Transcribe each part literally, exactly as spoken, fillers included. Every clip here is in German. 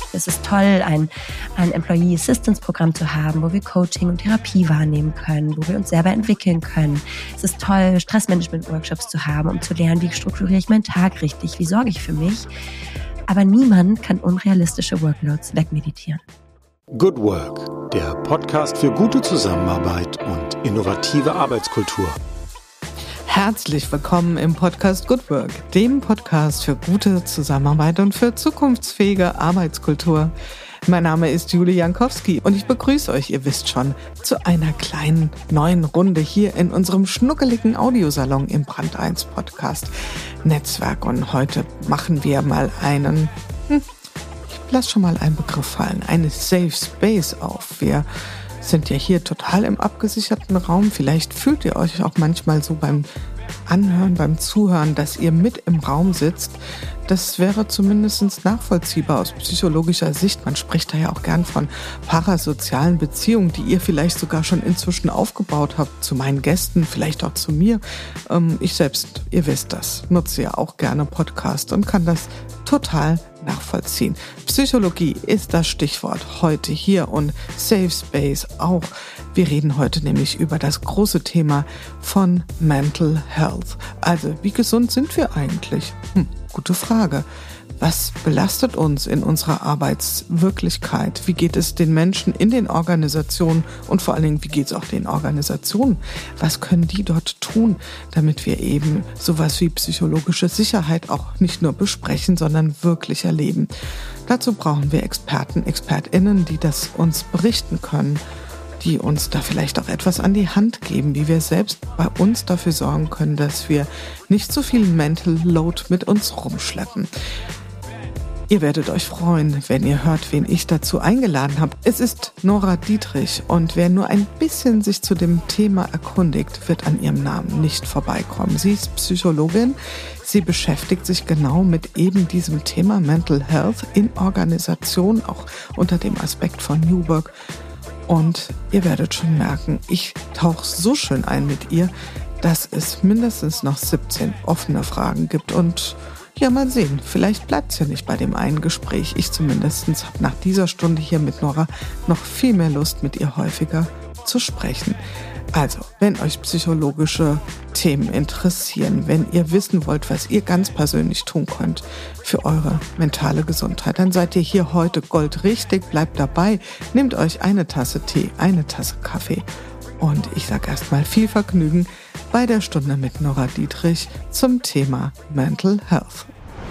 Es ist toll, ein, ein Employee Assistance Programm zu haben, wo wir Coaching und Therapie wahrnehmen können, wo wir uns selber entwickeln können. Es ist toll, Stressmanagement-Workshops zu haben, um zu lernen, wie strukturiere ich meinen Tag richtig, wie sorge ich für mich. Aber niemand kann unrealistische Workloads wegmeditieren. Good Work, der Podcast für gute Zusammenarbeit und innovative Arbeitskultur. Herzlich willkommen im Podcast Good Work, dem Podcast für gute Zusammenarbeit und für zukunftsfähige Arbeitskultur. Mein Name ist Julie Jankowski und ich begrüße euch, ihr wisst schon, zu einer kleinen neuen Runde hier in unserem schnuckeligen Audiosalon im Brand eins Podcast Netzwerk. Und heute machen wir mal einen, hm, ich lasse schon mal einen Begriff fallen, eine Safe Space auf. Wir sind ja hier total im abgesicherten Raum. Vielleicht fühlt ihr euch auch manchmal so beim Anhören, beim Zuhören, dass ihr mit im Raum sitzt. Das wäre zumindest nachvollziehbar aus psychologischer Sicht. Man spricht da ja auch gern von parasozialen Beziehungen, die ihr vielleicht sogar schon inzwischen aufgebaut habt, zu meinen Gästen, vielleicht auch zu mir. Ich selbst, ihr wisst das, nutze ja auch gerne Podcast und kann das total nachvollziehen. Psychologie ist das Stichwort heute hier und Safe Space auch. Wir reden heute nämlich über das große Thema von Mental Health. Also, wie gesund sind wir eigentlich? Hm, gute Frage. Was belastet uns in unserer Arbeitswirklichkeit? Wie geht es den Menschen in den Organisationen und vor allen Dingen, wie geht es auch den Organisationen? Was können die dort tun, damit wir eben sowas wie psychologische Sicherheit auch nicht nur besprechen, sondern wirklich erleben? Dazu brauchen wir Experten, ExpertInnen, die das uns berichten können, die uns da vielleicht auch etwas an die Hand geben, wie wir selbst bei uns dafür sorgen können, dass wir nicht so viel Mental Load mit uns rumschleppen. Ihr werdet euch freuen, wenn ihr hört, wen ich dazu eingeladen habe. Es ist Nora Dietrich und wer nur ein bisschen sich zu dem Thema erkundigt, wird an ihrem Namen nicht vorbeikommen. Sie ist Psychologin. Sie beschäftigt sich genau mit eben diesem Thema Mental Health in Organisation, auch unter dem Aspekt von New Work. Und ihr werdet schon merken, ich tauche so schön ein mit ihr, dass es mindestens noch siebzehn offene Fragen gibt. Und ja, mal sehen, vielleicht bleibt es ja nicht bei dem einen Gespräch. Ich zumindest habe nach dieser Stunde hier mit Nora noch viel mehr Lust, mit ihr häufiger zu sprechen. Also, wenn euch psychologische Themen interessieren, wenn ihr wissen wollt, was ihr ganz persönlich tun könnt für eure mentale Gesundheit, dann seid ihr hier heute goldrichtig, bleibt dabei, nehmt euch eine Tasse Tee, eine Tasse Kaffee und ich sage erstmal viel Vergnügen bei der Stunde mit Nora Dietrich zum Thema Mental Health.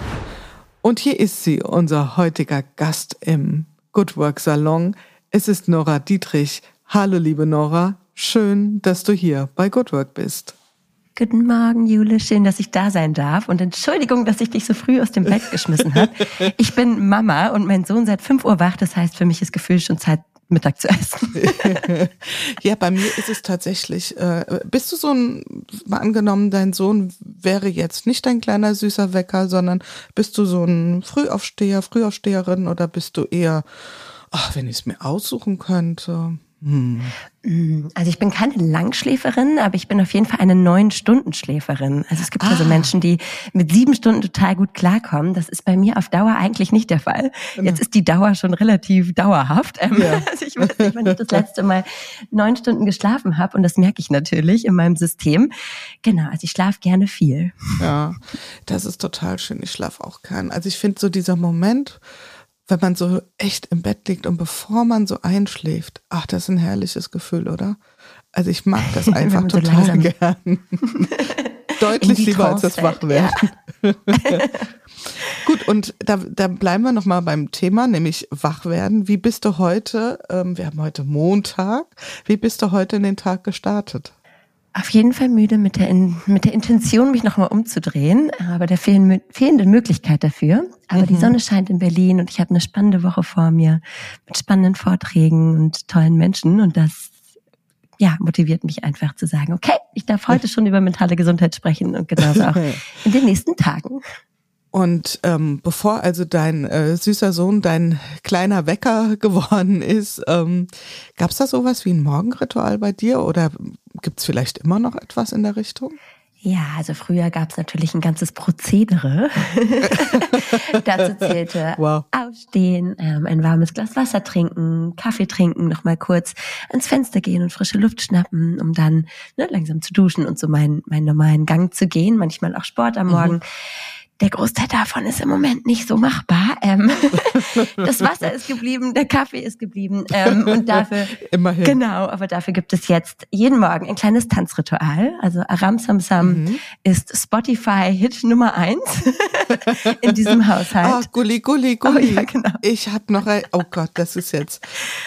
Und hier ist sie, unser heutiger Gast im Good Work Salon. Es ist Nora Dietrich. Hallo liebe Nora. Schön, dass du hier bei Good Work bist. Guten Morgen, Jule. Schön, dass ich da sein darf. Und Entschuldigung, dass ich dich so früh aus dem Bett geschmissen habe. Ich bin Mama und mein Sohn seit fünf Uhr wach. Das heißt, für mich ist gefühlt schon Zeit, Mittag zu essen. Ja, bei mir ist es tatsächlich, äh, bist du so ein, mal angenommen, dein Sohn wäre jetzt nicht dein kleiner süßer Wecker, sondern bist du so ein Frühaufsteher, Frühaufsteherin oder bist du eher, ach, wenn ich es mir aussuchen könnte... Hm. Also ich bin keine Langschläferin, aber ich bin auf jeden Fall eine neun-Stunden-Schläferin. Also es gibt ah. ja so Menschen, die mit sieben Stunden total gut klarkommen. Das ist bei mir auf Dauer eigentlich nicht der Fall. Genau. Jetzt ist die Dauer schon relativ dauerhaft. Ja. Also ich weiß nicht, wann ich das letzte Mal neun Stunden geschlafen habe und das merke ich natürlich in meinem System. Genau, also ich schlafe gerne viel. Ja, das ist total schön. Ich schlafe auch gern. Also ich finde so dieser Moment, wenn man so echt im Bett liegt und bevor man so einschläft, ach, das ist ein herrliches Gefühl, oder? Also ich mag das einfach so total langsam gern. Deutlich lieber als das Wachwerden. Ja. Gut, und da, da bleiben wir nochmal beim Thema, nämlich Wachwerden. Wie bist du heute, ähm, wir haben heute Montag, wie bist du heute in den Tag gestartet? Auf jeden Fall müde mit der, mit der Intention, mich nochmal umzudrehen, aber der fehlen, fehlenden Möglichkeit dafür. Aber mhm. die Sonne scheint in Berlin und ich habe eine spannende Woche vor mir mit spannenden Vorträgen und tollen Menschen und das ja motiviert mich einfach zu sagen, okay, ich darf heute schon über mentale Gesundheit sprechen und genauso auch in den nächsten Tagen. Und ähm, bevor also dein äh, süßer Sohn dein kleiner Wecker geworden ist, ähm, gab es da sowas wie ein Morgenritual bei dir oder gibt es vielleicht immer noch etwas in der Richtung? Ja, also früher gab es natürlich ein ganzes Prozedere. Dazu zählte wow. Aufstehen, ähm, ein warmes Glas Wasser trinken, Kaffee trinken, nochmal kurz ans Fenster gehen und frische Luft schnappen, um dann ne, langsam zu duschen und so meinen, meinen normalen Gang zu gehen, manchmal auch Sport am Morgen. Mhm. Der Großteil davon ist im Moment nicht so machbar. Ähm, das Wasser ist geblieben, der Kaffee ist geblieben. Ähm, und dafür, immerhin. Genau, aber dafür gibt es jetzt jeden Morgen ein kleines Tanzritual. Also Aram Sam Sam mhm. ist Spotify-Hit Nummer eins in diesem Haushalt. Ah, Gulli, Gulli, Gulli. Oh, ja, genau. Ich hab noch ein, oh Gott, das ist jetzt...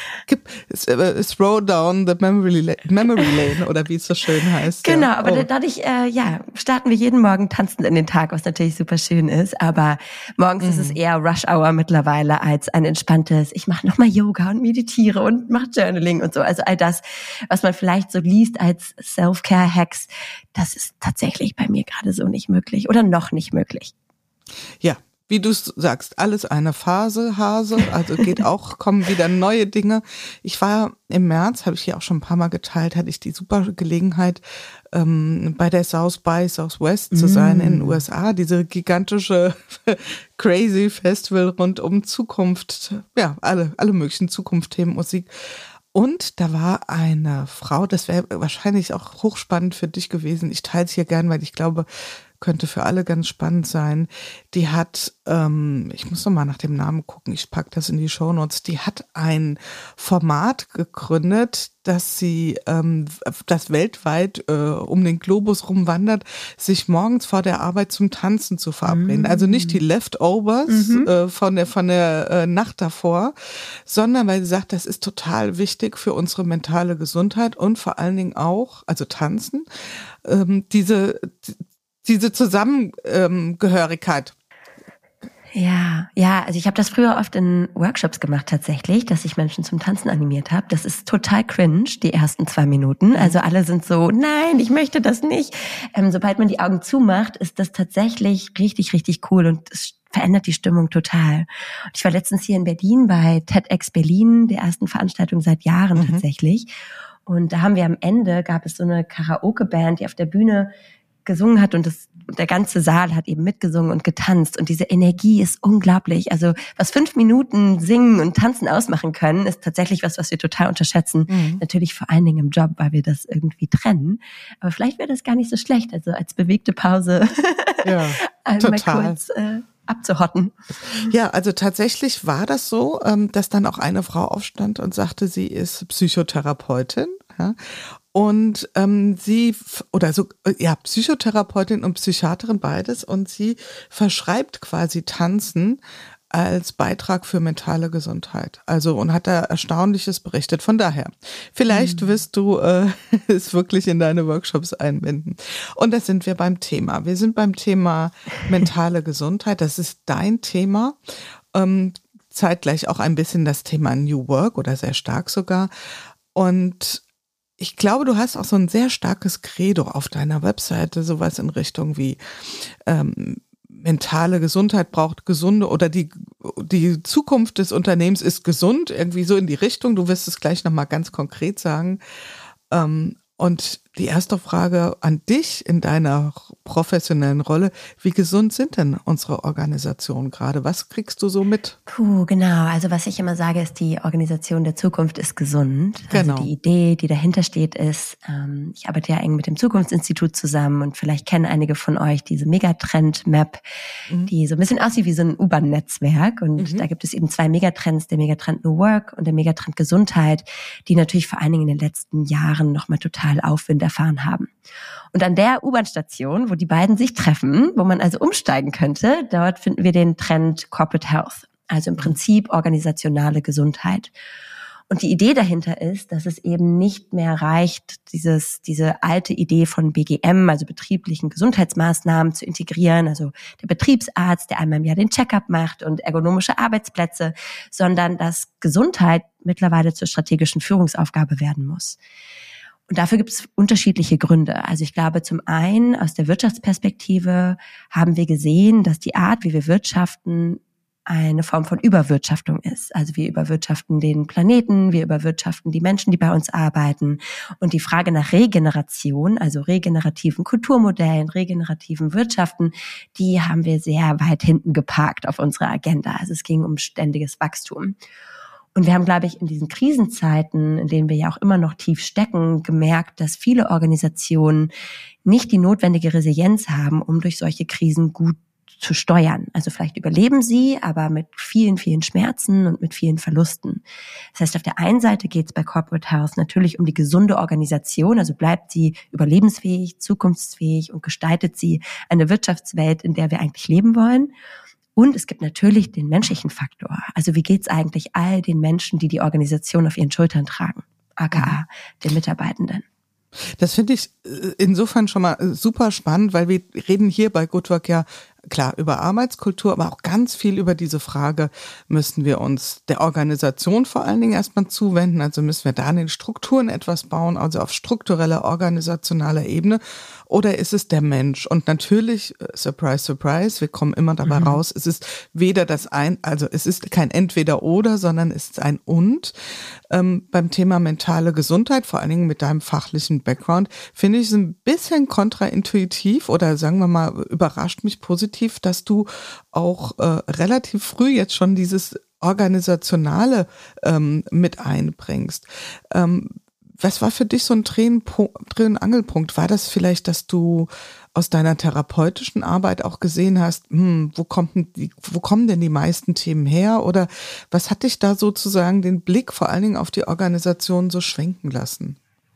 Throw down the memory lane, memory lane oder wie es so schön heißt. Genau, ja. aber oh. dadurch äh, ja, starten wir jeden Morgen tanzend in den Tag, was natürlich super schön ist. Aber morgens mhm. ist es eher Rush Hour mittlerweile als ein entspanntes, ich mache nochmal Yoga und meditiere und mache Journaling und so. Also all das, was man vielleicht so liest als Self-Care-Hacks, das ist tatsächlich bei mir gerade so nicht möglich oder noch nicht möglich. Ja. Wie du sagst, alles eine Phase, Hase, also geht auch, kommen wieder neue Dinge. Ich war im März, habe ich hier auch schon ein paar Mal geteilt, hatte ich die super Gelegenheit, ähm, bei der South by Southwest zu sein mm. in den U S A, diese gigantische crazy Festival rund um Zukunft, ja, alle, alle möglichen Zukunftsthemen, Musik. Und da war eine Frau, das wäre wahrscheinlich auch hochspannend für dich gewesen. Ich teile es hier gern, weil ich glaube, könnte für alle ganz spannend sein. Die hat, ähm, ich muss noch mal nach dem Namen gucken, ich packe das in die Shownotes, die hat ein Format gegründet, dass sie ähm, das weltweit äh, um den Globus rumwandert, sich morgens vor der Arbeit zum Tanzen zu verabreden. Mhm. Also nicht die Leftovers mhm. äh, von der von der äh, Nacht davor, sondern weil sie sagt, das ist total wichtig für unsere mentale Gesundheit und vor allen Dingen auch, also Tanzen, ähm, diese diese Zusammengehörigkeit. Ja, ja, also ich habe das früher oft in Workshops gemacht tatsächlich, dass ich Menschen zum Tanzen animiert habe. Das ist total cringe, die ersten zwei Minuten. Also alle sind so, nein, ich möchte das nicht. Ähm, sobald man die Augen zumacht, ist das tatsächlich richtig, richtig cool und es verändert die Stimmung total. Und ich war letztens hier in Berlin bei TEDx Berlin, der ersten Veranstaltung seit Jahren mhm. tatsächlich. Und da haben wir am Ende, gab es so eine Karaoke-Band, die auf der Bühne gesungen hat und das, der ganze Saal hat eben mitgesungen und getanzt und diese Energie ist unglaublich. Also was fünf Minuten Singen und Tanzen ausmachen können, ist tatsächlich was, was wir total unterschätzen. Mhm. Natürlich vor allen Dingen im Job, weil wir das irgendwie trennen. Aber vielleicht wäre das gar nicht so schlecht, also als bewegte Pause ja, einmal kurz äh, abzuhotten. Ja, also tatsächlich war das so, dass dann auch eine Frau aufstand und sagte, sie ist Psychotherapeutin. Ja. Und ähm, sie, oder so, ja, Psychotherapeutin und Psychiaterin beides, und sie verschreibt quasi Tanzen als Beitrag für mentale Gesundheit. Also, und hat da Erstaunliches berichtet. Von daher, vielleicht mhm. wirst du äh, es wirklich in deine Workshops einbinden. Und da sind wir beim Thema. Wir sind beim Thema mentale Gesundheit. Das ist dein Thema. Ähm, zeitgleich auch ein bisschen das Thema New Work oder sehr stark sogar. Und ich glaube, du hast auch so ein sehr starkes Credo auf deiner Webseite, sowas in Richtung wie ähm, mentale Gesundheit braucht gesunde oder die die Zukunft des Unternehmens ist gesund, irgendwie so in die Richtung. Du wirst es gleich nochmal ganz konkret sagen. Ähm, und die erste Frage an dich in deiner professionellen Rolle: Wie gesund sind denn unsere Organisationen gerade? Was kriegst du so mit? Puh, genau. Also was ich immer sage, ist, die Organisation der Zukunft ist gesund. Genau. Also die Idee, die dahinter steht, ist, ähm, ich arbeite ja eng mit dem Zukunftsinstitut zusammen und vielleicht kennen einige von euch diese Megatrend-Map, mhm. die so ein bisschen aussieht wie so ein U-Bahn-Netzwerk. Und mhm. da gibt es eben zwei Megatrends, der Megatrend New Work und der Megatrend Gesundheit, die natürlich vor allen Dingen in den letzten Jahren nochmal total Aufwind erfahren haben. Und an der U-Bahn-Station, wo die beiden sich treffen, wo man also umsteigen könnte, dort finden wir den Trend Corporate Health, also im Prinzip organisationale Gesundheit. Und die Idee dahinter ist, dass es eben nicht mehr reicht, dieses diese alte Idee von B G M, also betrieblichen Gesundheitsmaßnahmen, zu integrieren, also der Betriebsarzt, der einmal im Jahr den Check-up macht und ergonomische Arbeitsplätze, sondern dass Gesundheit mittlerweile zur strategischen Führungsaufgabe werden muss. Und dafür gibt es unterschiedliche Gründe. Also ich glaube, zum einen aus der Wirtschaftsperspektive haben wir gesehen, dass die Art, wie wir wirtschaften, eine Form von Überwirtschaftung ist. Also wir überwirtschaften den Planeten, wir überwirtschaften die Menschen, die bei uns arbeiten. Und die Frage nach Regeneration, also regenerativen Kulturmodellen, regenerativen Wirtschaften, die haben wir sehr weit hinten geparkt auf unserer Agenda. Also es ging um ständiges Wachstum. Und wir haben, glaube ich, in diesen Krisenzeiten, in denen wir ja auch immer noch tief stecken, gemerkt, dass viele Organisationen nicht die notwendige Resilienz haben, um durch solche Krisen gut zu steuern. Also vielleicht überleben sie, aber mit vielen, vielen Schmerzen und mit vielen Verlusten. Das heißt, auf der einen Seite geht es bei Corporate Health natürlich um die gesunde Organisation, also bleibt sie überlebensfähig, zukunftsfähig und gestaltet sie eine Wirtschaftswelt, in der wir eigentlich leben wollen. Und es gibt natürlich den menschlichen Faktor. Also wie geht's eigentlich all den Menschen, die die Organisation auf ihren Schultern tragen, aka den Mitarbeitenden? Das finde ich insofern schon mal super spannend, weil wir reden hier bei Good Work ja klar über Arbeitskultur, aber auch ganz viel über diese Frage, müssen wir uns der Organisation vor allen Dingen erstmal zuwenden, also müssen wir da in den Strukturen etwas bauen, also auf struktureller, organisationaler Ebene, oder ist es der Mensch? Und natürlich, surprise, surprise, wir kommen immer dabei mhm. raus, es ist weder das ein, also es ist kein Entweder-Oder, sondern es ist ein Und. Ähm, beim Thema mentale Gesundheit, vor allen Dingen mit deinem fachlichen Background, finde ich es ein bisschen kontraintuitiv oder sagen wir mal, überrascht mich positiv, dass du auch äh, relativ früh jetzt schon dieses Organisationale ähm, mit einbringst. Ähm, was war für dich so ein Dreh- und Angelpunkt? War das vielleicht, dass du aus deiner therapeutischen Arbeit auch gesehen hast, hm, wo kommt denn die, wo kommen denn die meisten Themen her? Oder was hat dich da sozusagen den Blick vor allen Dingen auf die Organisation so schwenken lassen?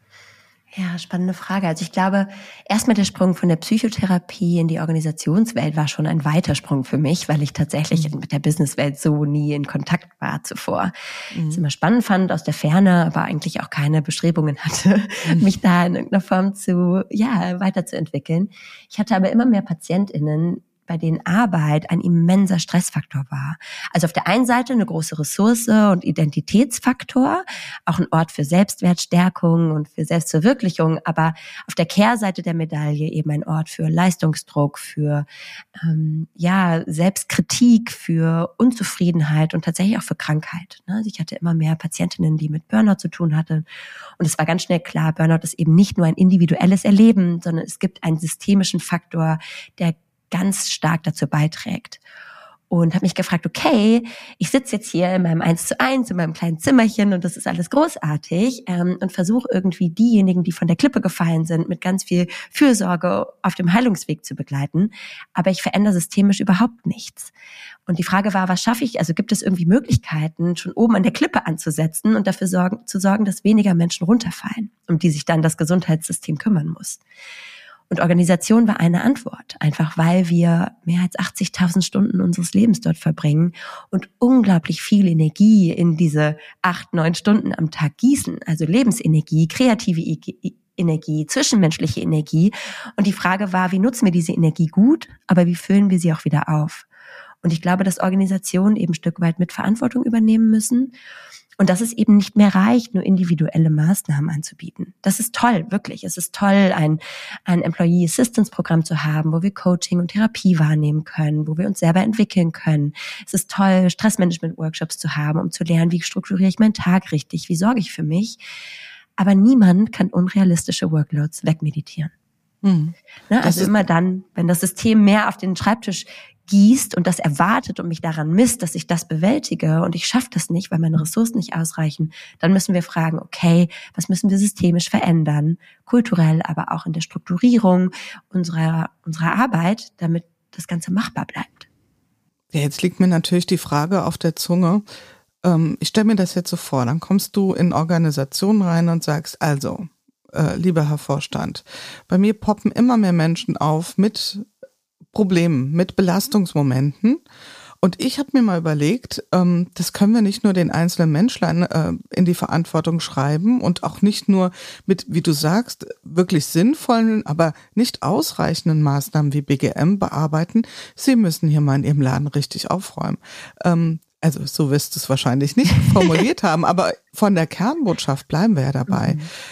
Ja, spannende Frage. Also ich glaube, erstmal der Sprung von der Psychotherapie in die Organisationswelt war schon ein weiter Sprung für mich, weil ich tatsächlich mit der Businesswelt so nie in Kontakt war zuvor. Mhm. Was immer spannend fand aus der Ferne, aber eigentlich auch keine Bestrebungen hatte, mhm. mich da in irgendeiner Form zu, ja, weiterzuentwickeln. Ich hatte aber immer mehr PatientInnen, bei denen Arbeit ein immenser Stressfaktor war. Also auf der einen Seite eine große Ressource und Identitätsfaktor, auch ein Ort für Selbstwertstärkung und für Selbstverwirklichung, aber auf der Kehrseite der Medaille eben ein Ort für Leistungsdruck, für ähm, ja Selbstkritik, für Unzufriedenheit und tatsächlich auch für Krankheit. Also ich hatte immer mehr Patientinnen, die mit Burnout zu tun hatten. Und es war ganz schnell klar, Burnout ist eben nicht nur ein individuelles Erleben, sondern es gibt einen systemischen Faktor, der ganz stark dazu beiträgt. Und habe mich gefragt, okay, ich sitze jetzt hier in meinem eins zu eins, in meinem kleinen Zimmerchen und das ist alles großartig ähm, und versuche irgendwie diejenigen, die von der Klippe gefallen sind, mit ganz viel Fürsorge auf dem Heilungsweg zu begleiten. Aber ich verändere systemisch überhaupt nichts. Und die Frage war, was schaffe ich? Also gibt es irgendwie Möglichkeiten, schon oben an der Klippe anzusetzen und dafür sorgen, zu sorgen, dass weniger Menschen runterfallen, um die sich dann das Gesundheitssystem kümmern muss? Und Organisation war eine Antwort, einfach weil wir mehr als achtzigtausend Stunden unseres Lebens dort verbringen und unglaublich viel Energie in diese acht, neun Stunden am Tag gießen, also Lebensenergie, kreative Energie, zwischenmenschliche Energie. Und die Frage war, wie nutzen wir diese Energie gut, aber wie füllen wir sie auch wieder auf? Und ich glaube, dass Organisationen eben ein Stück weit mit Verantwortung übernehmen müssen. Und dass es eben nicht mehr reicht, nur individuelle Maßnahmen anzubieten. Das ist toll, wirklich. Es ist toll, ein, ein Employee Assistance Programm zu haben, wo wir Coaching und Therapie wahrnehmen können, wo wir uns selber entwickeln können. Es ist toll, Stressmanagement-Workshops zu haben, um zu lernen, wie strukturiere ich meinen Tag richtig, wie sorge ich für mich. Aber niemand kann unrealistische Workloads wegmeditieren. Mhm. Ne, also immer dann, wenn das System mehr auf den Schreibtisch gießt und das erwartet und mich daran misst, dass ich das bewältige und ich schaffe das nicht, weil meine Ressourcen nicht ausreichen, dann müssen wir fragen, okay, was müssen wir systemisch verändern, kulturell, aber auch in der Strukturierung unserer, unserer Arbeit, damit das Ganze machbar bleibt. Ja, jetzt liegt mir natürlich die Frage auf der Zunge. Ähm, ich stelle mir das jetzt so vor, dann kommst du in Organisationen rein und sagst, also, äh, lieber Herr Vorstand, bei mir poppen immer mehr Menschen auf mit Problemen, mit Belastungsmomenten. Und ich habe mir mal überlegt, ähm, das können wir nicht nur den einzelnen Menschlein äh, in die Verantwortung schreiben und auch nicht nur mit, wie du sagst, wirklich sinnvollen, aber nicht ausreichenden Maßnahmen wie B G M bearbeiten. Sie müssen hier mal in Ihrem Laden richtig aufräumen. Ähm, also so wirst du es wahrscheinlich nicht formuliert haben, aber von der Kernbotschaft bleiben wir ja dabei. Mhm.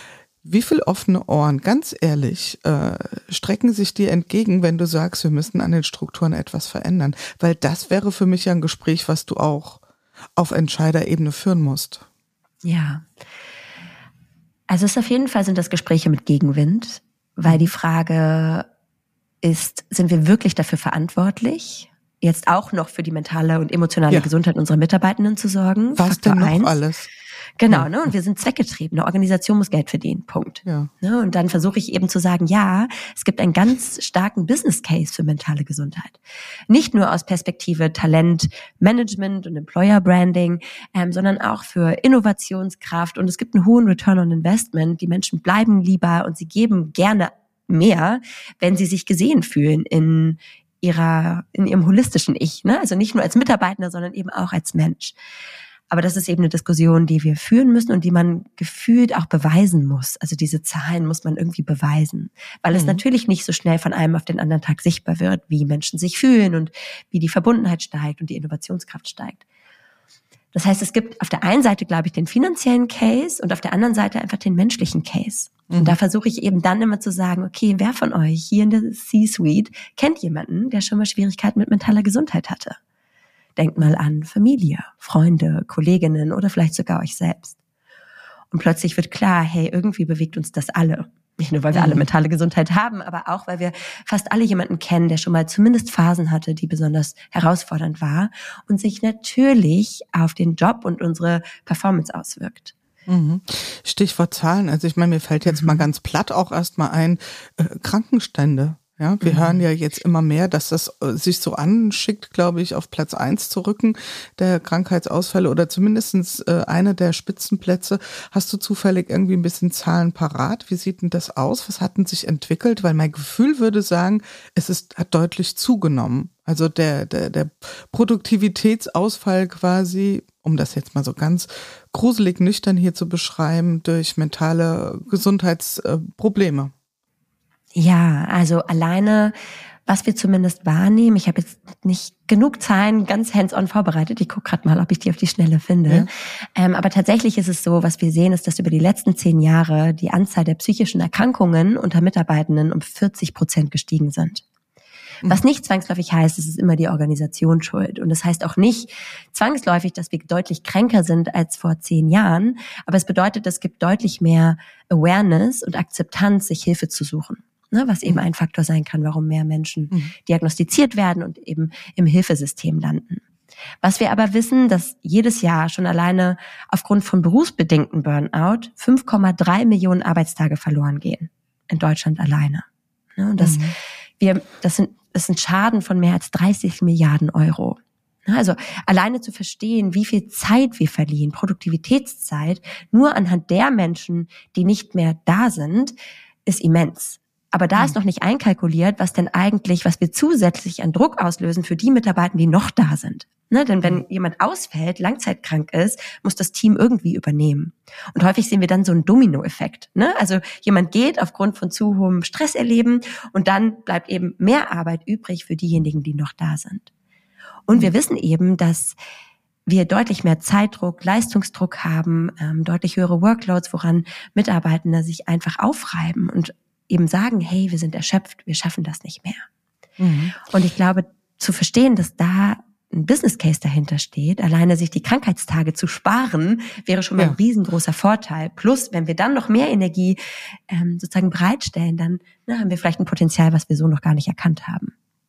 Wie viel offene Ohren, ganz ehrlich, äh, strecken sich dir entgegen, wenn du sagst, wir müssen an den Strukturen etwas verändern? Weil das wäre für mich ja ein Gespräch, was du auch auf Entscheiderebene führen musst. Ja, also es auf jeden Fall sind das Gespräche mit Gegenwind, weil die Frage ist, sind wir wirklich dafür verantwortlich, jetzt auch noch für die mentale und emotionale ja. Gesundheit unserer Mitarbeitenden zu sorgen? Was Faktor denn noch eins. alles? Genau, ja. ne? Und wir sind zweckgetrieben. Eine Organisation muss Geld verdienen. Punkt. Ja. Ne? Und dann versuche ich eben zu sagen, ja, es gibt einen ganz starken Business Case für mentale Gesundheit. Nicht nur aus Perspektive Talent, Management und Employer Branding, ähm, sondern auch für Innovationskraft. Und es gibt einen hohen Return on Investment. Die Menschen bleiben lieber und sie geben gerne mehr, wenn sie sich gesehen fühlen in ihrer, in ihrem holistischen Ich. Ne? Also nicht nur als Mitarbeiter, sondern eben auch als Mensch. Aber das ist eben eine Diskussion, die wir führen müssen und die man gefühlt auch beweisen muss. Also diese Zahlen muss man irgendwie beweisen, weil mhm. es natürlich nicht so schnell von einem auf den anderen Tag sichtbar wird, wie Menschen sich fühlen und wie die Verbundenheit steigt und die Innovationskraft steigt. Das heißt, es gibt auf der einen Seite, glaube ich, den finanziellen Case und auf der anderen Seite einfach den menschlichen Case. Mhm. Und da versuche ich eben dann immer zu sagen, okay, wer von euch hier in der C-Suite kennt jemanden, der schon mal Schwierigkeiten mit mentaler Gesundheit hatte? Denkt mal an Familie, Freunde, Kolleginnen oder vielleicht sogar euch selbst. Und plötzlich wird klar, hey, irgendwie bewegt uns das alle. Nicht nur, weil wir mhm. alle mentale Gesundheit haben, aber auch, weil wir fast alle jemanden kennen, der schon mal zumindest Phasen hatte, die besonders herausfordernd war und sich natürlich auf den Job und unsere Performance auswirkt. Mhm. Stichwort Zahlen. Also ich meine, mir fällt jetzt mhm. mal ganz platt auch erstmal ein, äh, Krankenstände. Ja, wir mhm. hören ja jetzt immer mehr, dass das äh, sich so anschickt, glaube ich, auf Platz eins zu rücken, der Krankheitsausfälle oder zumindestens äh, eine der Spitzenplätze. Hast du zufällig irgendwie ein bisschen Zahlen parat? Wie sieht denn das aus? Was hat denn sich entwickelt? Weil mein Gefühl würde sagen, es ist, hat deutlich zugenommen. Also der, der, der Produktivitätsausfall quasi, um das jetzt mal so ganz gruselig nüchtern hier zu beschreiben, durch mentale Gesundheitsprobleme. Ja, also alleine, was wir zumindest wahrnehmen, ich habe jetzt nicht genug Zahlen ganz hands-on vorbereitet, ich gucke gerade mal, ob ich die auf die Schnelle finde, ja. ähm, aber tatsächlich ist es so, was wir sehen, ist, dass über die letzten zehn Jahre die Anzahl der psychischen Erkrankungen unter Mitarbeitenden um vierzig Prozent gestiegen sind. Was nicht zwangsläufig heißt, es ist immer die Organisation schuld. Und das heißt auch nicht zwangsläufig, dass wir deutlich kränker sind als vor zehn Jahren, aber es bedeutet, es gibt deutlich mehr Awareness und Akzeptanz, sich Hilfe zu suchen. Ne, was eben ein Faktor sein kann, warum mehr Menschen mhm. diagnostiziert werden und eben im Hilfesystem landen. Was wir aber wissen, dass jedes Jahr schon alleine aufgrund von berufsbedingten Burnout fünf Komma drei Millionen Arbeitstage verloren gehen. In Deutschland alleine. Ne, und das, mhm. wir, das sind, das sind Schaden von mehr als dreißig Milliarden Euro. Also alleine zu verstehen, wie viel Zeit wir verlieren, Produktivitätszeit, nur anhand der Menschen, die nicht mehr da sind, ist immens. Aber da ist noch nicht einkalkuliert, was denn eigentlich, was wir zusätzlich an Druck auslösen für die Mitarbeiter, die noch da sind. Ne? Denn wenn jemand ausfällt, langzeitkrank ist, muss das Team irgendwie übernehmen. Und häufig sehen wir dann so einen Dominoeffekt. Ne? Also jemand geht aufgrund von zu hohem Stress erleben und dann bleibt eben mehr Arbeit übrig für diejenigen, die noch da sind. Und wir wissen eben, dass wir deutlich mehr Zeitdruck, Leistungsdruck haben, ähm, deutlich höhere Workloads, woran Mitarbeitende sich einfach aufreiben und eben sagen, hey, wir sind erschöpft, wir schaffen das nicht mehr. Mhm. Und ich glaube, zu verstehen, dass da ein Business Case dahinter steht, alleine sich die Krankheitstage zu sparen, wäre schon mal ja. ein riesengroßer Vorteil. Plus, wenn wir dann noch mehr Energie ähm, sozusagen bereitstellen, dann ne, haben wir vielleicht ein Potenzial, was wir so noch gar nicht erkannt haben.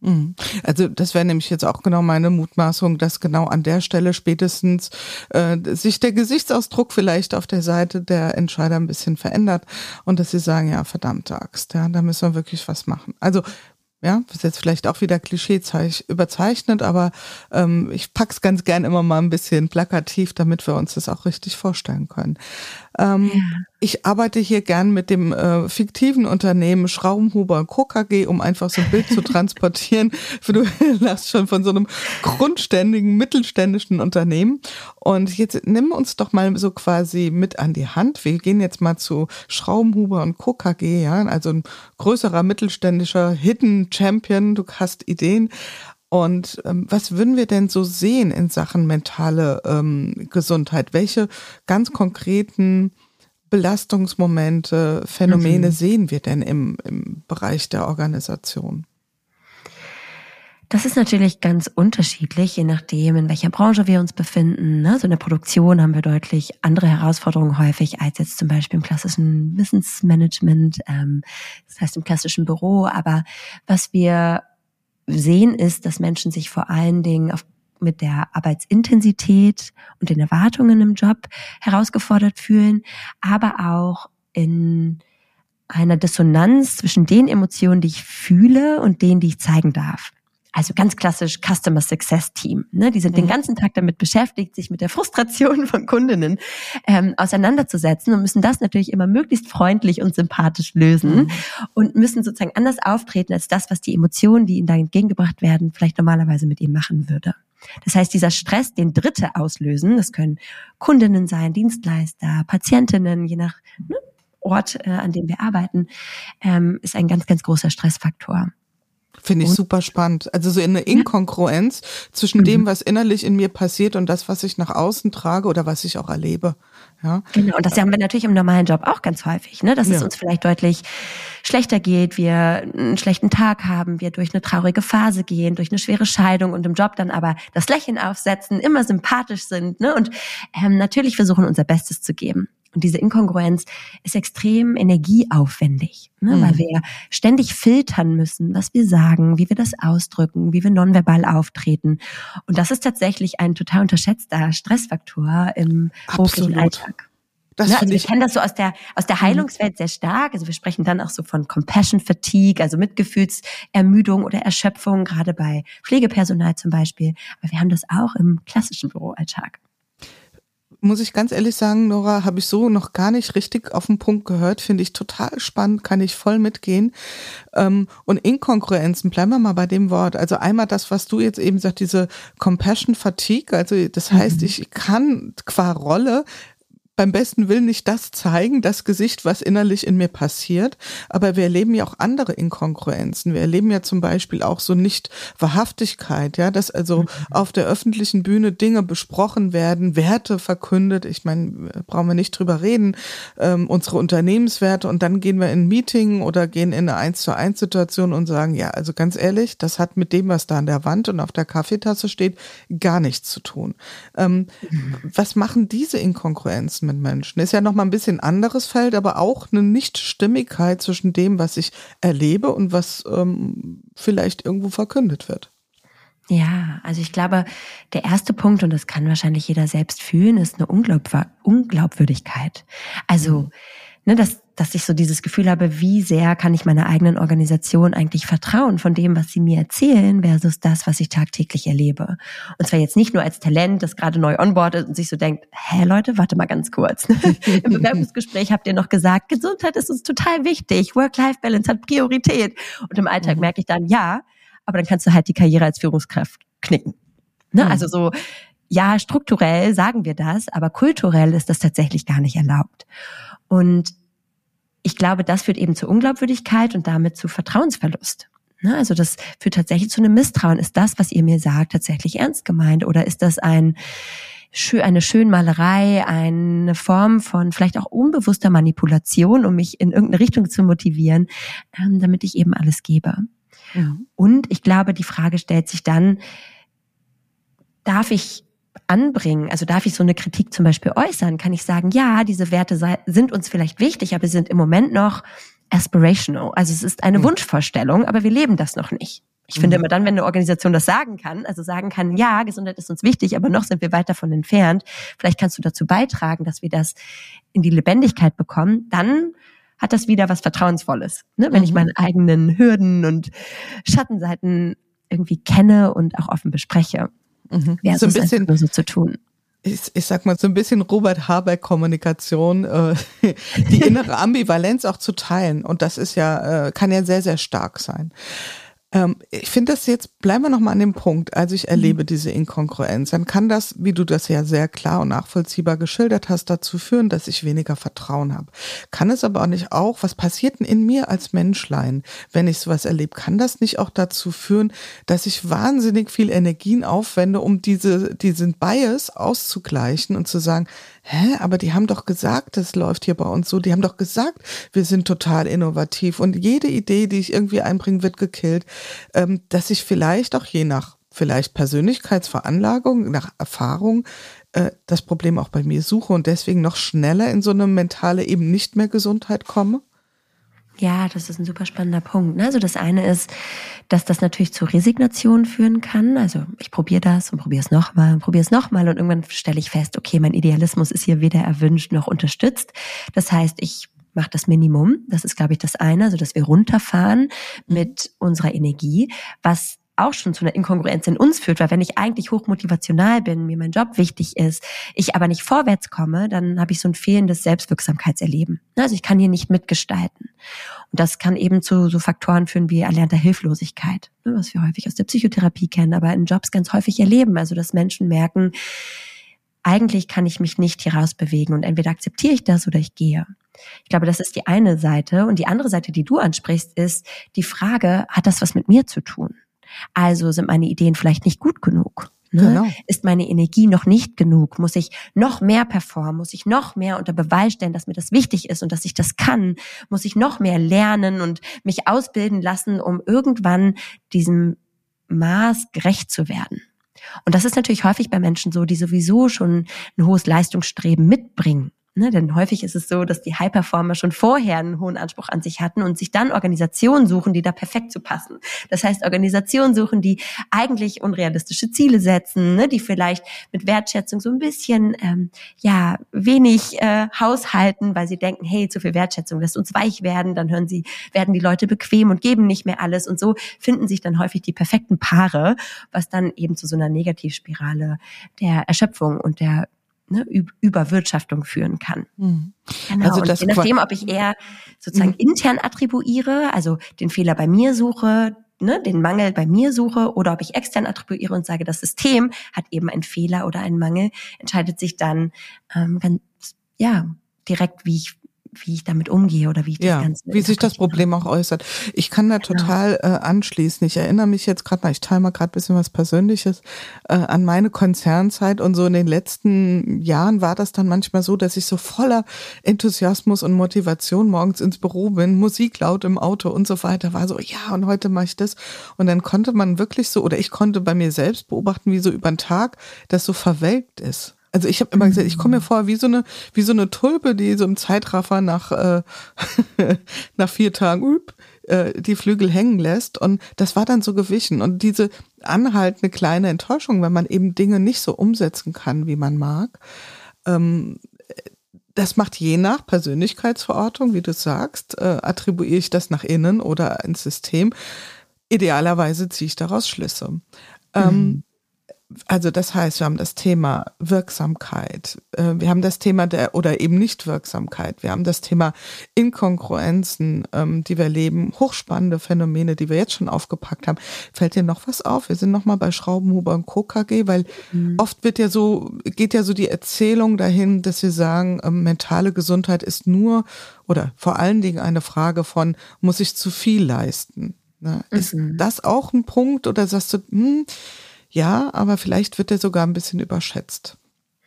Also das wäre nämlich jetzt auch genau meine Mutmaßung, dass genau an der Stelle spätestens äh, sich der Gesichtsausdruck vielleicht auf der Seite der Entscheider ein bisschen verändert und dass sie sagen, ja, verdammte Axt, ja, da müssen wir wirklich was machen. Also ja, das ist jetzt vielleicht auch wieder Klischee überzeichnet, aber ähm, ich pack's ganz gern immer mal ein bisschen plakativ, damit wir uns das auch richtig vorstellen können. Ähm, ja. Ich arbeite hier gern mit dem äh, fiktiven Unternehmen Schraubenhuber Co. K G, um einfach so ein Bild zu transportieren. Du lachst schon von so einem grundständigen, mittelständischen Unternehmen. Und jetzt nimm uns doch mal so quasi mit an die Hand. Wir gehen jetzt mal zu Schraubenhuber und Co. K G, ja, also ein größerer mittelständischer Hidden Champion. Du hast Ideen. Und ähm, was würden wir denn so sehen in Sachen mentale ähm, Gesundheit? Welche ganz konkreten Belastungsmomente, Phänomene mhm. sehen wir denn im, im Bereich der Organisation? Das ist natürlich ganz unterschiedlich, je nachdem, in welcher Branche wir uns befinden. So in der Produktion haben wir deutlich andere Herausforderungen häufig als jetzt zum Beispiel im klassischen Wissensmanagement, das heißt im klassischen Büro. Aber was wir sehen ist, dass Menschen sich vor allen Dingen auf, mit der Arbeitsintensität und den Erwartungen im Job herausgefordert fühlen, aber auch in einer Dissonanz zwischen den Emotionen, die ich fühle und denen, die ich zeigen darf. Also ganz klassisch Customer Success Team. Ne? Die sind mhm. den ganzen Tag damit beschäftigt, sich mit der Frustration von Kundinnen ähm, auseinanderzusetzen und müssen das natürlich immer möglichst freundlich und sympathisch lösen mhm. und müssen sozusagen anders auftreten als das, was die Emotionen, die ihnen da entgegengebracht werden, vielleicht normalerweise mit ihnen machen würde. Das heißt, dieser Stress, den Dritte auslösen, das können Kundinnen sein, Dienstleister, Patientinnen, je nach ne, Ort, äh, an dem wir arbeiten, ähm, ist ein ganz, ganz großer Stressfaktor. Finde ich und? super spannend. Also so eine Inkongruenz ja. zwischen mhm. dem, was innerlich in mir passiert und das, was ich nach außen trage oder was ich auch erlebe. Ja. Genau, und das haben wir natürlich im normalen Job auch ganz häufig, ne? Dass ja. es uns vielleicht deutlich schlechter geht, wir einen schlechten Tag haben, wir durch eine traurige Phase gehen, durch eine schwere Scheidung und im Job dann aber das Lächeln aufsetzen, immer sympathisch sind, ne? Und ähm, natürlich versuchen, unser Bestes zu geben. Und diese Inkongruenz ist extrem energieaufwendig, ne? Mhm. Weil wir ständig filtern müssen, was wir sagen, wie wir das ausdrücken, wie wir nonverbal auftreten. Und das ist tatsächlich ein total unterschätzter Stressfaktor im beruflichen Alltag. Das ne, also wir ich kennen das so aus der aus der Heilungswelt sehr stark. Also wir sprechen dann auch so von Compassion Fatigue, also Mitgefühlsermüdung oder Erschöpfung, gerade bei Pflegepersonal zum Beispiel. Aber wir haben das auch im klassischen Büroalltag. Muss ich ganz ehrlich sagen, Nora, habe ich so noch gar nicht richtig auf den Punkt gehört, finde ich total spannend, kann ich voll mitgehen. Und Inkongruenzen, bleiben wir mal bei dem Wort. Also einmal das, was du jetzt eben sagst, diese Compassion Fatigue, also das heißt, mhm. ich kann qua Rolle beim besten Willen nicht das zeigen, das Gesicht, was innerlich in mir passiert. Aber wir erleben ja auch andere Inkongruenzen. Wir erleben ja zum Beispiel auch so Nicht-Wahrhaftigkeit, ja, dass also mhm. auf der öffentlichen Bühne Dinge besprochen werden, Werte verkündet. Ich meine, brauchen wir nicht drüber reden, ähm, unsere Unternehmenswerte. Und dann gehen wir in ein Meeting oder gehen in eine eins zu eins Situation und sagen, ja, also ganz ehrlich, das hat mit dem, was da an der Wand und auf der Kaffeetasse steht, gar nichts zu tun. Ähm, mhm. Was machen diese Inkongruenzen mit Menschen? Ist ja noch mal ein bisschen anderes Feld, aber auch eine Nichtstimmigkeit zwischen dem, was ich erlebe und was ähm, vielleicht irgendwo verkündet wird. Ja, also ich glaube, der erste Punkt, und das kann wahrscheinlich jeder selbst fühlen, ist eine Unglaub- Unglaubwürdigkeit. Also, mhm. ne, dass, dass ich so dieses Gefühl habe, wie sehr kann ich meiner eigenen Organisation eigentlich vertrauen von dem, was sie mir erzählen, versus das, was ich tagtäglich erlebe. Und zwar jetzt nicht nur als Talent, das gerade neu onboardet und sich so denkt, hä Leute, warte mal ganz kurz. Im Bewerbungsgespräch habt ihr noch gesagt, Gesundheit ist uns total wichtig, Work-Life-Balance hat Priorität. Und im Alltag mhm. merke ich dann, ja, aber dann kannst du halt die Karriere als Führungskraft knicken. Ne? Mhm. Also so, ja, strukturell sagen wir das, aber kulturell ist das tatsächlich gar nicht erlaubt. Und ich glaube, das führt eben zur Unglaubwürdigkeit und damit zu Vertrauensverlust. Also das führt tatsächlich zu einem Misstrauen. Ist das, was ihr mir sagt, tatsächlich ernst gemeint? Oder ist das ein, eine Schönmalerei, eine Form von vielleicht auch unbewusster Manipulation, um mich in irgendeine Richtung zu motivieren, damit ich eben alles gebe? Mhm. Und ich glaube, die Frage stellt sich dann, darf ich anbringen, also darf ich so eine Kritik zum Beispiel äußern, kann ich sagen, ja, diese Werte sei, sind uns vielleicht wichtig, aber sie sind im Moment noch aspirational, also es ist eine mhm. Wunschvorstellung, aber wir leben das noch nicht. Ich mhm. finde immer dann, wenn eine Organisation das sagen kann, also sagen kann, ja, Gesundheit ist uns wichtig, aber noch sind wir weit davon entfernt, vielleicht kannst du dazu beitragen, dass wir das in die Lebendigkeit bekommen, dann hat das wieder was Vertrauensvolles, ne? Wenn mhm. ich meine eigenen Hürden und Schattenseiten irgendwie kenne und auch offen bespreche. Mhm. Wäre so ein bisschen nur so zu tun. Ich, ich sag mal, so ein bisschen Robert Habeck-Kommunikation, äh, die innere Ambivalenz auch zu teilen. Und das ist ja, äh, kann ja sehr, sehr stark sein. Ähm, ich finde das jetzt, bleiben wir nochmal an dem Punkt, also ich erlebe mhm. diese Inkongruenz, dann kann das, wie du das ja sehr klar und nachvollziehbar geschildert hast, dazu führen, dass ich weniger Vertrauen habe. Kann es aber auch nicht auch, was passiert denn in mir als Menschlein, wenn ich sowas erlebe, kann das nicht auch dazu führen, dass ich wahnsinnig viel Energien aufwende, um diese, diesen Bias auszugleichen und zu sagen, hä, aber die haben doch gesagt, das läuft hier bei uns so, die haben doch gesagt, wir sind total innovativ und jede Idee, die ich irgendwie einbringe, wird gekillt, ähm, dass ich vielleicht auch je nach vielleicht Persönlichkeitsveranlagung, nach Erfahrung, äh, das Problem auch bei mir suche und deswegen noch schneller in so eine mentale eben nicht mehr Gesundheit komme? Ja, das ist ein super spannender Punkt. Also das eine ist, dass das natürlich zu Resignation führen kann. Also ich probiere das und probiere es nochmal und probiere es nochmal und irgendwann stelle ich fest, okay, mein Idealismus ist hier weder erwünscht noch unterstützt. Das heißt, ich mache das Minimum. Das ist, glaube ich, das eine, also dass wir runterfahren mit unserer Energie, was auch schon zu einer Inkongruenz in uns führt, weil wenn ich eigentlich hochmotivational bin, mir mein Job wichtig ist, ich aber nicht vorwärts komme, dann habe ich so ein fehlendes Selbstwirksamkeitserleben. Also ich kann hier nicht mitgestalten. Und das kann eben zu so Faktoren führen wie erlernter Hilflosigkeit, was wir häufig aus der Psychotherapie kennen, aber in Jobs ganz häufig erleben. Also dass Menschen merken, eigentlich kann ich mich nicht hier rausbewegen und entweder akzeptiere ich das oder ich gehe. Ich glaube, das ist die eine Seite. Und die andere Seite, die du ansprichst, ist die Frage, hat das was mit mir zu tun? Also sind meine Ideen vielleicht nicht gut genug? Ne? Genau. Ist meine Energie noch nicht genug? Muss ich noch mehr performen? Muss ich noch mehr unter Beweis stellen, dass mir das wichtig ist und dass ich das kann? Muss ich noch mehr lernen und mich ausbilden lassen, um irgendwann diesem Maß gerecht zu werden? Und das ist natürlich häufig bei Menschen so, die sowieso schon ein hohes Leistungsstreben mitbringen. Ne, denn häufig ist es so, dass die High-Performer schon vorher einen hohen Anspruch an sich hatten und sich dann Organisationen suchen, die da perfekt zu passen. Das heißt, Organisationen suchen, die eigentlich unrealistische Ziele setzen, ne, die vielleicht mit Wertschätzung so ein bisschen ähm, ja wenig äh, haushalten, weil sie denken, hey, zu viel Wertschätzung lässt uns weich werden, dann hören sie, werden die Leute bequem und geben nicht mehr alles. Und so finden sich dann häufig die perfekten Paare, was dann eben zu so einer Negativspirale der Erschöpfung und der Ne, Überwirtschaftung führen kann. Mhm. Genau. Also das je nachdem, ob ich eher sozusagen mhm. intern attribuiere, also den Fehler bei mir suche, ne, den Mangel bei mir suche, oder ob ich extern attribuiere und sage, das System hat eben einen Fehler oder einen Mangel, entscheidet sich dann ähm, ganz ja direkt, wie ich wie ich damit umgehe oder wie ich das ja, Ganze wie sich das Problem auch äußert. Ich kann da genau. total äh, anschließen. Ich erinnere mich jetzt gerade mal, ich teile mal gerade ein bisschen was Persönliches, äh, an meine Konzernzeit und so in den letzten Jahren war das dann manchmal so, dass ich so voller Enthusiasmus und Motivation morgens ins Büro bin, Musik laut im Auto und so weiter, war so, ja, und heute mache ich das. Und dann konnte man wirklich so, oder ich konnte bei mir selbst beobachten, wie so über den Tag das so verwelkt ist. Also ich habe immer gesagt, ich komme mir vor wie so eine wie so eine Tulpe, die so im Zeitraffer nach äh, nach vier Tagen üb, äh, die Flügel hängen lässt, und das war dann so gewichen, und diese anhaltende kleine Enttäuschung, wenn man eben Dinge nicht so umsetzen kann, wie man mag, ähm, das macht je nach Persönlichkeitsverortung, wie du sagst, äh, attribuiere ich das nach innen oder ins System. Idealerweise ziehe ich daraus Schlüsse. Mhm. Ähm, Also das heißt, wir haben das Thema Wirksamkeit, wir haben das Thema der oder eben Nichtwirksamkeit, wir haben das Thema Inkongruenzen, die wir erleben, hochspannende Phänomene, die wir jetzt schon aufgepackt haben. Fällt dir noch was auf? Wir sind nochmal bei Schraubenhuber und Co. K G, weil mhm. oft wird ja so, geht ja so die Erzählung dahin, dass wir sagen, mentale Gesundheit ist nur oder vor allen Dingen eine Frage von, muss ich zu viel leisten? Ne? Mhm. Ist das auch ein Punkt, oder sagst du, hm, ja, aber vielleicht wird er sogar ein bisschen überschätzt.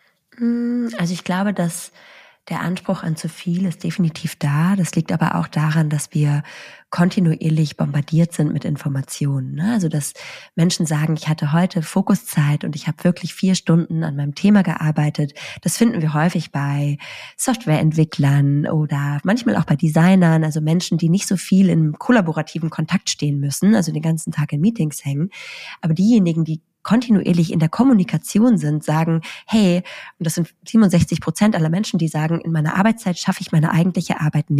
Also ich glaube, dass der Anspruch an zu viel ist definitiv da. Das liegt aber auch daran, dass wir kontinuierlich bombardiert sind mit Informationen. Also dass Menschen sagen, ich hatte heute Fokuszeit und ich habe wirklich vier Stunden an meinem Thema gearbeitet. Das finden wir häufig bei Softwareentwicklern oder manchmal auch bei Designern, also Menschen, die nicht so viel in kollaborativen Kontakt stehen müssen, also den ganzen Tag in Meetings hängen. Aber diejenigen, die kontinuierlich in der Kommunikation sind, sagen, hey, und das sind siebenundsechzig Prozent aller Menschen, die sagen, in meiner Arbeitszeit schaffe ich meine eigentliche Arbeit nicht.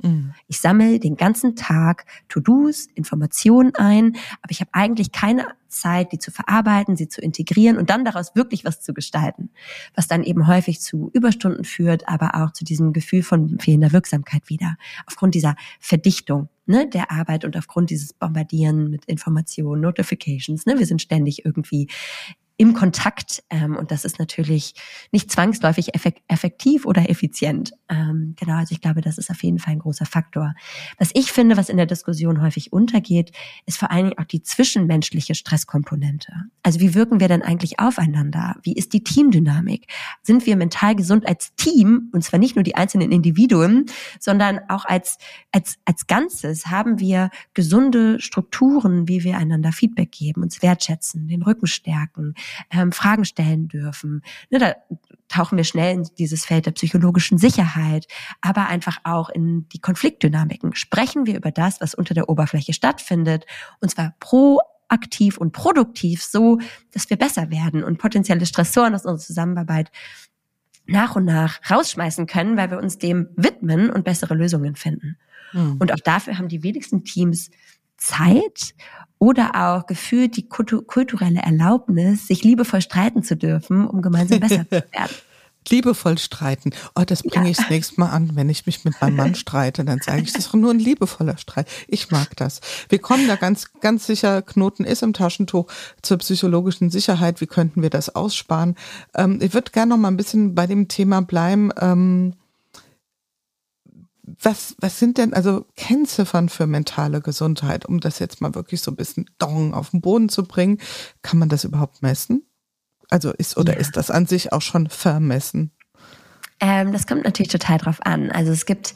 Mhm. Ich sammle den ganzen Tag To-Dos, Informationen ein, aber ich habe eigentlich keine Zeit, die zu verarbeiten, sie zu integrieren und dann daraus wirklich was zu gestalten, was dann eben häufig zu Überstunden führt, aber auch zu diesem Gefühl von fehlender Wirksamkeit wieder, aufgrund dieser Verdichtung, ne, der Arbeit und aufgrund dieses Bombardieren mit Informationen, Notifications. Ne, wir sind ständig irgendwie im Kontakt ähm, und das ist natürlich nicht zwangsläufig effek- effektiv oder effizient. Ähm, genau, also ich glaube, das ist auf jeden Fall ein großer Faktor. Was ich finde, was in der Diskussion häufig untergeht, ist vor allen Dingen auch die zwischenmenschliche Stresskomponente. Also wie wirken wir denn eigentlich aufeinander? Wie ist die Teamdynamik? Sind wir mental gesund als Team, und zwar nicht nur die einzelnen Individuen, sondern auch als als als Ganzes? Haben wir gesunde Strukturen, wie wir einander Feedback geben, uns wertschätzen, den Rücken stärken, Ähm, Fragen stellen dürfen. Ne, da tauchen wir schnell in dieses Feld der psychologischen Sicherheit, aber einfach auch in die Konfliktdynamiken. Sprechen wir über das, was unter der Oberfläche stattfindet, und zwar proaktiv und produktiv, so dass wir besser werden und potenzielle Stressoren aus unserer Zusammenarbeit nach und nach rausschmeißen können, weil wir uns dem widmen und bessere Lösungen finden. Mhm. Und auch dafür haben die wenigsten Teams Zeit oder auch gefühlt die kulturelle Erlaubnis, sich liebevoll streiten zu dürfen, um gemeinsam besser zu werden. Liebevoll streiten. Oh, das bringe ja. ich das nächste Mal an, wenn ich mich mit meinem Mann streite, dann sage ich, das ist nur ein liebevoller Streit. Ich mag das. Wir kommen da ganz, ganz sicher, Knoten ist im Taschentuch, zur psychologischen Sicherheit. Wie könnten wir das aussparen? Ähm, ich würde gerne noch mal ein bisschen bei dem Thema bleiben. Ähm, Was, was sind denn also Kennziffern für mentale Gesundheit, um das jetzt mal wirklich so ein bisschen dong auf den Boden zu bringen? Kann man das überhaupt messen? Also ist oder ja. ist das an sich auch schon vermessen? Ähm, das kommt natürlich total drauf an. Also es gibt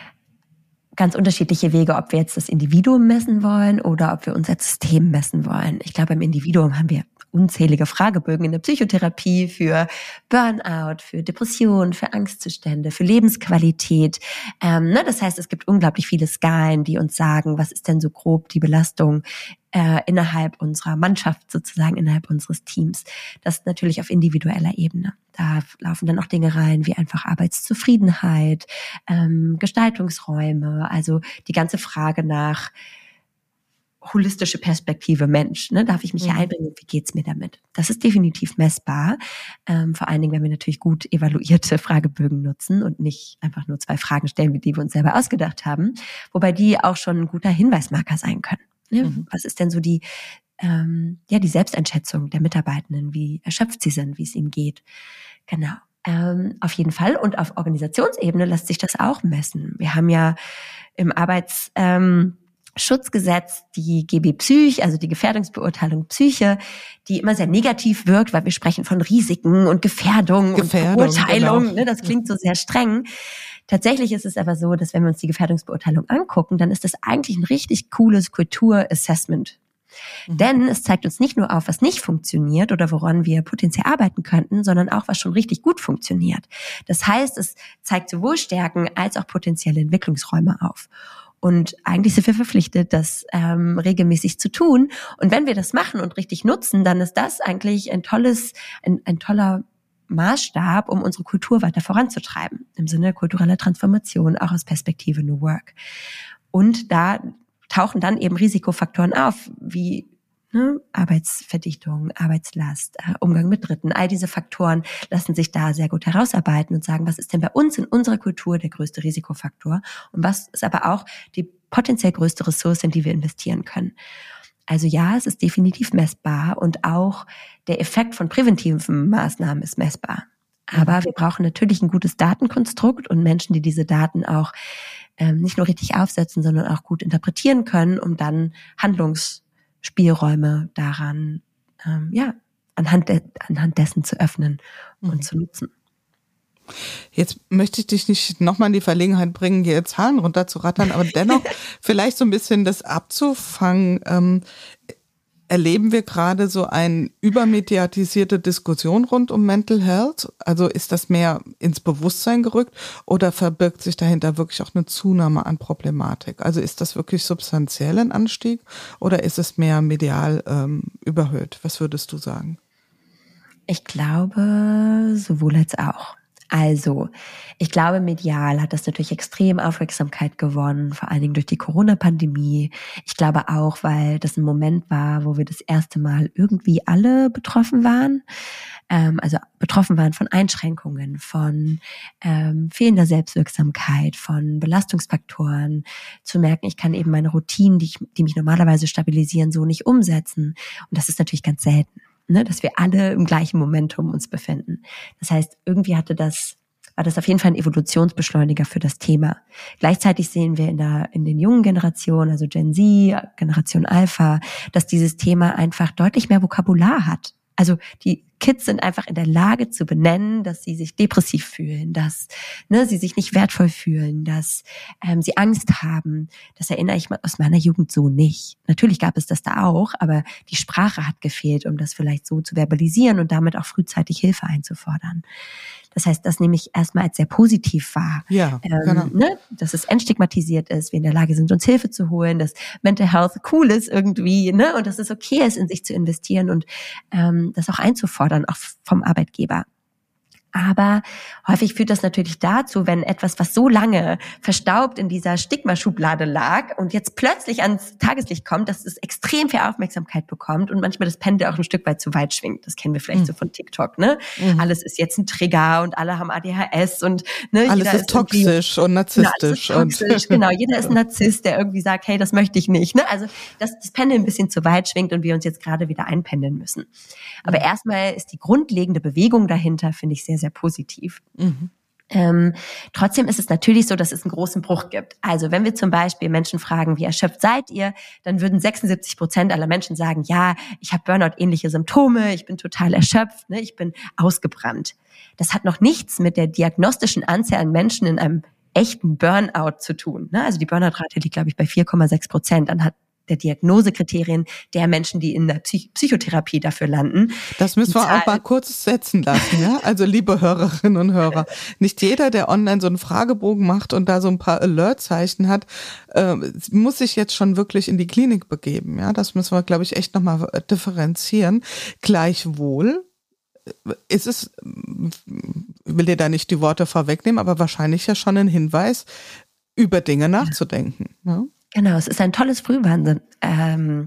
ganz unterschiedliche Wege, ob wir jetzt das Individuum messen wollen oder ob wir uns als System messen wollen. Ich glaube, im Individuum haben wir unzählige Fragebögen in der Psychotherapie für Burnout, für Depressionen, für Angstzustände, für Lebensqualität. Ähm, ne, das heißt, es gibt unglaublich viele Skalen, die uns sagen, was ist denn so grob die Belastung äh, innerhalb unserer Mannschaft, sozusagen innerhalb unseres Teams. Das ist natürlich auf individueller Ebene. Da laufen dann auch Dinge rein, wie einfach Arbeitszufriedenheit, ähm, Gestaltungsräume, also die ganze Frage nach holistische Perspektive Mensch, ne? Darf ich mich hier einbringen und wie geht's mir damit? Das ist definitiv messbar, ähm, vor allen Dingen, wenn wir natürlich gut evaluierte Fragebögen nutzen und nicht einfach nur zwei Fragen stellen, die wir uns selber ausgedacht haben, wobei die auch schon ein guter Hinweismarker sein können. Ne? Mhm. Was ist denn so die ähm, ja die Selbsteinschätzung der Mitarbeitenden, wie erschöpft sie sind, wie es ihnen geht? Genau. Ähm, auf jeden Fall. Und auf Organisationsebene lässt sich das auch messen. Wir haben ja im Arbeits ähm, Schutzgesetz, die G B Psych, also die Gefährdungsbeurteilung Psyche, die immer sehr negativ wirkt, weil wir sprechen von Risiken und Gefährdung, Gefährdung und Beurteilung. Genau. Ne, das klingt so sehr streng. Tatsächlich ist es aber so, dass wenn wir uns die Gefährdungsbeurteilung angucken, dann ist das eigentlich ein richtig cooles Kulturassessment. Mhm. Denn es zeigt uns nicht nur auf, was nicht funktioniert oder woran wir potenziell arbeiten könnten, sondern auch, was schon richtig gut funktioniert. Das heißt, es zeigt sowohl Stärken als auch potenzielle Entwicklungsräume auf. Und eigentlich sind wir verpflichtet, das ähm, regelmäßig zu tun. Und wenn wir das machen und richtig nutzen, dann ist das eigentlich ein tolles, ein, ein toller Maßstab, um unsere Kultur weiter voranzutreiben. Im Sinne kultureller Transformation, auch aus Perspektive New Work. Und da tauchen dann eben Risikofaktoren auf, wie ne, Arbeitsverdichtung, Arbeitslast, äh, Umgang mit Dritten. All diese Faktoren lassen sich da sehr gut herausarbeiten und sagen, was ist denn bei uns in unserer Kultur der größte Risikofaktor und was ist aber auch die potenziell größte Ressource, in die wir investieren können. Also ja, es ist definitiv messbar und auch der Effekt von präventiven Maßnahmen ist messbar. Aber wir brauchen natürlich ein gutes Datenkonstrukt und Menschen, die diese Daten auch ähm, nicht nur richtig aufsetzen, sondern auch gut interpretieren können, um dann Handlungsspielräume daran, ähm, ja, anhand, de- anhand dessen zu öffnen und mhm. zu nutzen. Jetzt möchte ich dich nicht nochmal in die Verlegenheit bringen, hier Zahlen runterzurattern, aber dennoch vielleicht so ein bisschen das abzufangen. Ähm, erleben wir gerade so eine übermediatisierte Diskussion rund um Mental Health? Also ist das mehr ins Bewusstsein gerückt oder verbirgt sich dahinter wirklich auch eine Zunahme an Problematik? Also ist das wirklich substanziell ein Anstieg oder ist es mehr medial ähm, überhöht? Was würdest du sagen? Ich glaube, sowohl als auch. Also, ich glaube, medial hat das natürlich extrem Aufmerksamkeit gewonnen, vor allen Dingen durch die Corona-Pandemie. Ich glaube auch, weil das ein Moment war, wo wir das erste Mal irgendwie alle betroffen waren. Ähm, also betroffen waren von Einschränkungen, von ähm, fehlender Selbstwirksamkeit, von Belastungsfaktoren. Zu merken, ich kann eben meine Routinen, die, ich, die mich normalerweise stabilisieren, so nicht umsetzen. Und das ist natürlich ganz selten. Ne, dass wir alle im gleichen Momentum uns befinden. Das heißt, irgendwie hatte das, war das auf jeden Fall ein Evolutionsbeschleuniger für das Thema. Gleichzeitig sehen wir in der, in den jungen Generationen, also Gen Z, Generation Alpha, dass dieses Thema einfach deutlich mehr Vokabular hat. Also die Kids sind einfach in der Lage zu benennen, dass sie sich depressiv fühlen, dass ne, sie sich nicht wertvoll fühlen, dass ähm, sie Angst haben. Das erinnere ich aus meiner Jugend so nicht. Natürlich gab es das da auch, aber die Sprache hat gefehlt, um das vielleicht so zu verbalisieren und damit auch frühzeitig Hilfe einzufordern. Das heißt, das nehme ich erstmal als sehr positiv wahr. Ja, ähm, genau. Ne, dass es entstigmatisiert ist, wir in der Lage sind, uns Hilfe zu holen, dass Mental Health cool ist irgendwie, ne, und dass es okay ist, in sich zu investieren und ähm, das auch einzufordern, auch vom Arbeitgeber. Aber häufig führt das natürlich dazu, wenn etwas, was so lange verstaubt in dieser Stigmaschublade lag und jetzt plötzlich ans Tageslicht kommt, dass es extrem viel Aufmerksamkeit bekommt und manchmal das Pendel auch ein Stück weit zu weit schwingt. Das kennen wir vielleicht mhm. so von TikTok, ne? Mhm. Alles ist jetzt ein Trigger und alle haben A D H S und ne, alles jeder ist toxisch und narzisstisch. Genau, alles ist toxisch, genau, jeder ist ein Narzisst, der irgendwie sagt, hey, das möchte ich nicht. Ne? Also, dass das Pendel ein bisschen zu weit schwingt und wir uns jetzt gerade wieder einpendeln müssen. Aber mhm. erstmal ist die grundlegende Bewegung dahinter, finde ich, sehr, sehr positiv. Mhm. Ähm, trotzdem ist es natürlich so, dass es einen großen Bruch gibt. Also wenn wir zum Beispiel Menschen fragen, wie erschöpft seid ihr, dann würden sechsundsiebzig Prozent aller Menschen sagen, ja, ich habe Burnout-ähnliche Symptome, ich bin total erschöpft, ne, ich bin ausgebrannt. Das hat noch nichts mit der diagnostischen Anzahl an Menschen in einem echten Burnout zu tun. Ne? Also die Burnout-Rate liegt, glaube ich, bei vier Komma sechs Prozent anhand der Diagnosekriterien der Menschen, die in der Psych- Psychotherapie dafür landen. Das müssen wir auch mal kurz setzen lassen, ja? Also liebe Hörerinnen und Hörer, nicht jeder, der online so einen Fragebogen macht und da so ein paar Alert-Zeichen hat, äh, muss sich jetzt schon wirklich in die Klinik begeben, ja? Das müssen wir, glaube ich, echt nochmal differenzieren. Gleichwohl ist es, ich will dir da nicht die Worte vorwegnehmen, aber wahrscheinlich ja schon ein Hinweis, über Dinge nachzudenken, ja? Genau, es ist ein tolles Frühwarnsystem, ähm,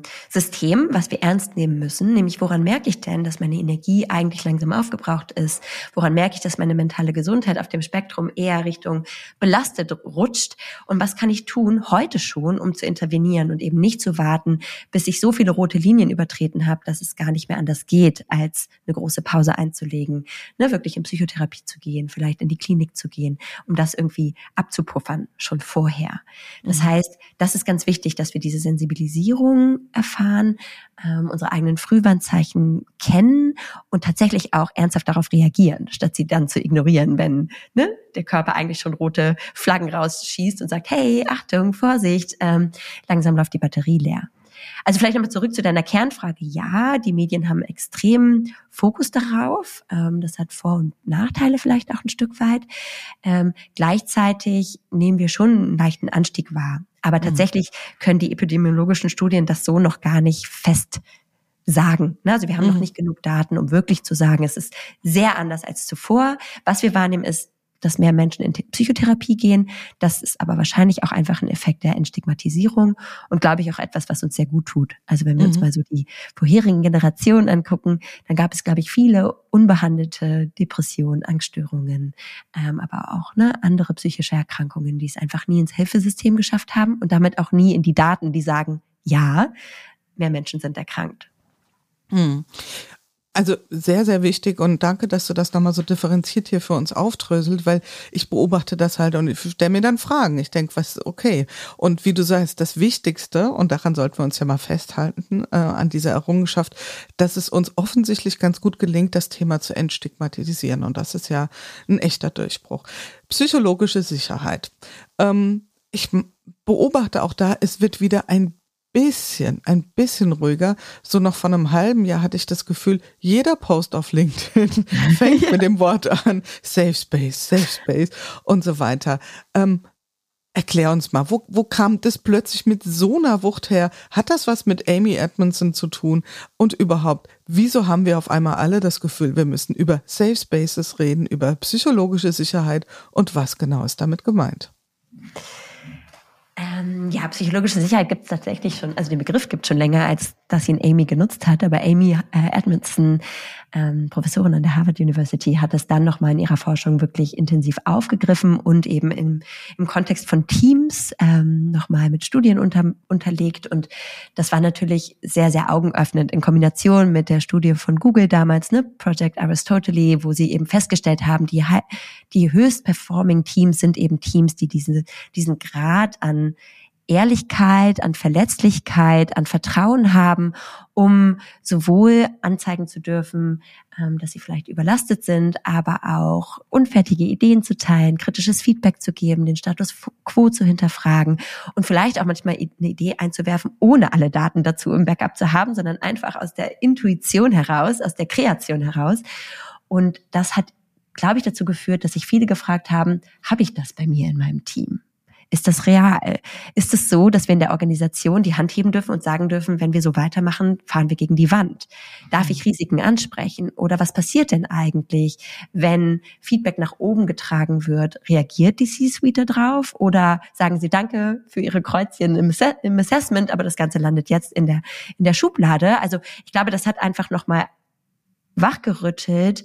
was wir ernst nehmen müssen. Nämlich, woran merke ich denn, dass meine Energie eigentlich langsam aufgebraucht ist? Woran merke ich, dass meine mentale Gesundheit auf dem Spektrum eher Richtung belastet rutscht? Und was kann ich tun, heute schon, um zu intervenieren und eben nicht zu warten, bis ich so viele rote Linien übertreten habe, dass es gar nicht mehr anders geht, als eine große Pause einzulegen, ne, wirklich in Psychotherapie zu gehen, vielleicht in die Klinik zu gehen, um das irgendwie abzupuffern, schon vorher. Das mhm. heißt, das ist ganz wichtig, dass wir diese Sensibilisierung erfahren, ähm, unsere eigenen Frühwarnzeichen kennen und tatsächlich auch ernsthaft darauf reagieren, statt sie dann zu ignorieren, wenn ne, der Körper eigentlich schon rote Flaggen rausschießt und sagt, hey, Achtung, Vorsicht, ähm, langsam läuft die Batterie leer. Also vielleicht nochmal zurück zu deiner Kernfrage. Ja, die Medien haben extrem Fokus darauf. Ähm, das hat Vor- und Nachteile vielleicht auch ein Stück weit. Ähm, gleichzeitig nehmen wir schon einen leichten Anstieg wahr. Aber tatsächlich können die epidemiologischen Studien das so noch gar nicht fest sagen. Also wir haben mhm. noch nicht genug Daten, um wirklich zu sagen, es ist sehr anders als zuvor. Was wir wahrnehmen ist, dass mehr Menschen in Psychotherapie gehen. Das ist aber wahrscheinlich auch einfach ein Effekt der Entstigmatisierung und glaube ich auch etwas, was uns sehr gut tut. Also wenn wir mhm. uns mal so die vorherigen Generationen angucken, dann gab es, glaube ich, viele unbehandelte Depressionen, Angststörungen, ähm, aber auch ne, andere psychische Erkrankungen, die es einfach nie ins Hilfesystem geschafft haben und damit auch nie in die Daten, die sagen, ja, mehr Menschen sind erkrankt. Mhm. Also sehr, sehr wichtig und danke, dass du das nochmal so differenziert hier für uns aufdröselt, weil ich beobachte das halt und ich stelle mir dann Fragen. Ich denke, was okay. Und wie du sagst, das Wichtigste, und daran sollten wir uns ja mal festhalten, äh, an dieser Errungenschaft, dass es uns offensichtlich ganz gut gelingt, das Thema zu entstigmatisieren. Und das ist ja ein echter Durchbruch. Psychologische Sicherheit. Ähm, ich beobachte auch da, es wird wieder ein bisschen, ein bisschen ruhiger. So noch vor einem halben Jahr hatte ich das Gefühl, jeder Post auf LinkedIn fängt ja. mit dem Wort an, Safe Space, Safe Space und so weiter. Ähm, Erklär uns mal, wo, wo kam das plötzlich mit so einer Wucht her? Hat das was mit Amy Edmondson zu tun? Und überhaupt, wieso haben wir auf einmal alle das Gefühl, wir müssen über Safe Spaces reden, über psychologische Sicherheit und was genau ist damit gemeint? Ähm, ja, psychologische Sicherheit gibt es tatsächlich schon, also den Begriff gibt es schon länger, als dass ihn Amy genutzt hat. Aber Amy äh, Edmondson, ähm, Professorin an der Harvard University, hat es dann nochmal in ihrer Forschung wirklich intensiv aufgegriffen und eben im, im Kontext von Teams ähm, nochmal mit Studien unter, unterlegt. Und das war natürlich sehr, sehr augenöffnend in Kombination mit der Studie von Google damals, ne, Project Aristotle, wo sie eben festgestellt haben, die, die höchst performing Teams sind eben Teams, die diese, diesen Grad an Ehrlichkeit, an Verletzlichkeit, an Vertrauen haben, um sowohl anzeigen zu dürfen, dass sie vielleicht überlastet sind, aber auch unfertige Ideen zu teilen, kritisches Feedback zu geben, den Status quo zu hinterfragen und vielleicht auch manchmal eine Idee einzuwerfen, ohne alle Daten dazu im Backup zu haben, sondern einfach aus der Intuition heraus, aus der Kreation heraus. Und das hat, glaube ich, dazu geführt, dass sich viele gefragt haben, habe ich das bei mir in meinem Team? Ist das real? Ist es so, dass wir in der Organisation die Hand heben dürfen und sagen dürfen, wenn wir so weitermachen, fahren wir gegen die Wand? Darf ich Risiken ansprechen? Oder was passiert denn eigentlich, wenn Feedback nach oben getragen wird? Reagiert die C-Suite darauf? Oder sagen sie Danke für ihre Kreuzchen im, im Assessment, aber das Ganze landet jetzt in der, in der Schublade? Also ich glaube, das hat einfach nochmal wachgerüttelt,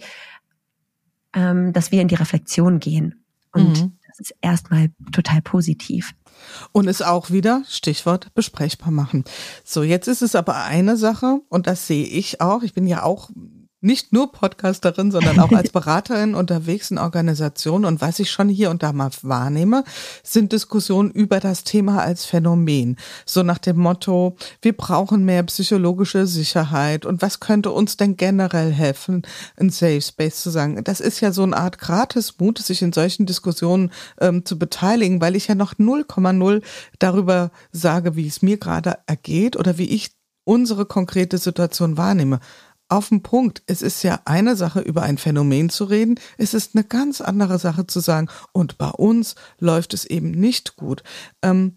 ähm, dass wir in die Reflexion gehen. Und mhm. das ist erstmal total positiv. Und ist auch wieder, Stichwort, besprechbar machen. So, jetzt ist es aber eine Sache, und das sehe ich auch, ich bin ja auch nicht nur Podcasterin, sondern auch als Beraterin unterwegs in Organisationen. Und was ich schon hier und da mal wahrnehme, sind Diskussionen über das Thema als Phänomen. So nach dem Motto, wir brauchen mehr psychologische Sicherheit. Und was könnte uns denn generell helfen, ein Safe Space zu sagen? Das ist ja so eine Art Gratismut, sich in solchen Diskussionen ähm, zu beteiligen, weil ich ja noch null Komma null darüber sage, wie es mir gerade ergeht oder wie ich unsere konkrete Situation wahrnehme. Auf den Punkt. Es ist ja eine Sache, über ein Phänomen zu reden. Es ist eine ganz andere Sache zu sagen, und bei uns läuft es eben nicht gut. Ähm,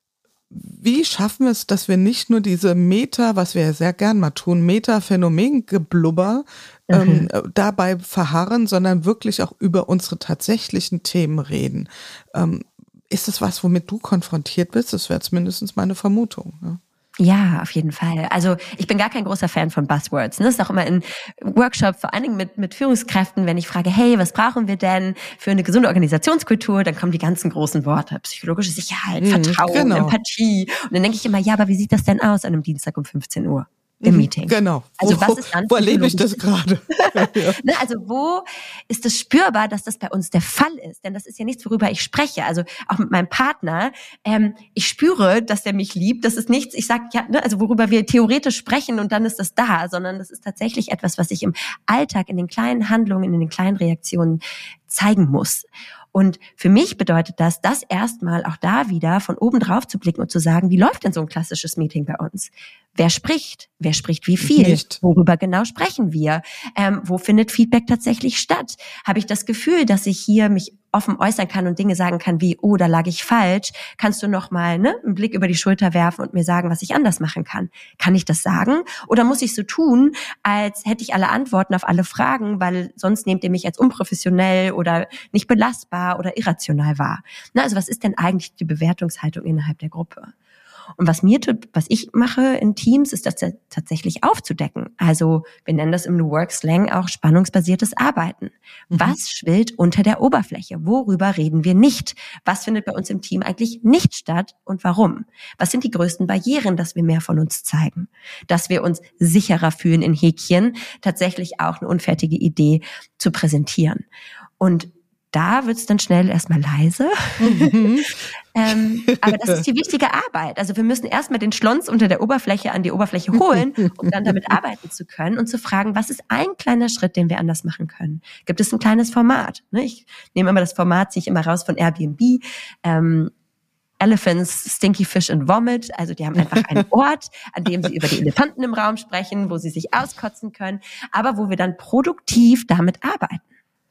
wie schaffen wir es, dass wir nicht nur diese Meta, was wir ja sehr gern mal tun, Meta-Phänomen-Geblubber ähm, mhm. dabei verharren, sondern wirklich auch über unsere tatsächlichen Themen reden? Ähm, ist das was, womit du konfrontiert bist? Das wäre zumindest meine Vermutung. Ja. Ja, auf jeden Fall. Also ich bin gar kein großer Fan von Buzzwords. Ne? Das ist auch immer in Workshops, vor allen Dingen mit, mit Führungskräften, wenn ich frage, hey, was brauchen wir denn für eine gesunde Organisationskultur? Dann kommen die ganzen großen Worte. Psychologische Sicherheit, mhm, Vertrauen, genau. Empathie. Und dann denke ich immer, ja, aber wie sieht das denn aus an einem Dienstag um fünfzehn Uhr? Im Meeting. Genau. Also wo, was ist dann wo erlebe ich das gerade? Ja. Ne, also wo ist es spürbar, dass das bei uns der Fall ist? Denn das ist ja nichts, worüber ich spreche. Also auch mit meinem Partner. Ähm, ich spüre, dass der mich liebt. Das ist nichts, ich sage ja, ne, also worüber wir theoretisch sprechen und dann ist das da, sondern das ist tatsächlich etwas, was ich im Alltag, in den kleinen Handlungen, in den kleinen Reaktionen zeigen muss. Und für mich bedeutet das, das erstmal auch da wieder von oben drauf zu blicken und zu sagen, wie läuft denn so ein klassisches Meeting bei uns? Wer spricht? Wer spricht wie viel? Nicht. Worüber genau sprechen wir? Ähm, wo findet Feedback tatsächlich statt? Habe ich das Gefühl, dass ich hier mich offen äußern kann und Dinge sagen kann wie, oh, da lag ich falsch. Kannst du noch mal ne, einen Blick über die Schulter werfen und mir sagen, was ich anders machen kann? Kann ich das sagen? Oder muss ich so tun, als hätte ich alle Antworten auf alle Fragen, weil sonst nehmt ihr mich als unprofessionell oder nicht belastbar oder irrational wahr? Na, also was ist denn eigentlich die Bewertungshaltung innerhalb der Gruppe? Und was mir tut, was ich mache in Teams, ist das tatsächlich aufzudecken. Also wir nennen das im New Work Slang auch spannungsbasiertes Arbeiten. Mhm. Was schwillt unter der Oberfläche? Worüber reden wir nicht? Was findet bei uns im Team eigentlich nicht statt und warum? Was sind die größten Barrieren, dass wir mehr von uns zeigen? Dass wir uns sicherer fühlen in Häkchen, tatsächlich auch eine unfertige Idee zu präsentieren. Und da wird's dann schnell erstmal leise. Mhm. ähm, aber das ist die wichtige Arbeit. Also wir müssen erstmal den Schlons unter der Oberfläche an die Oberfläche holen, um dann damit arbeiten zu können und zu fragen, was ist ein kleiner Schritt, den wir anders machen können? Gibt es ein kleines Format? Ich nehme immer das Format, ziehe ich immer raus von Airbnb. Ähm, Elephants, Stinky Fish and Vomit. Also die haben einfach einen Ort, an dem sie über die Elefanten im Raum sprechen, wo sie sich auskotzen können, aber wo wir dann produktiv damit arbeiten.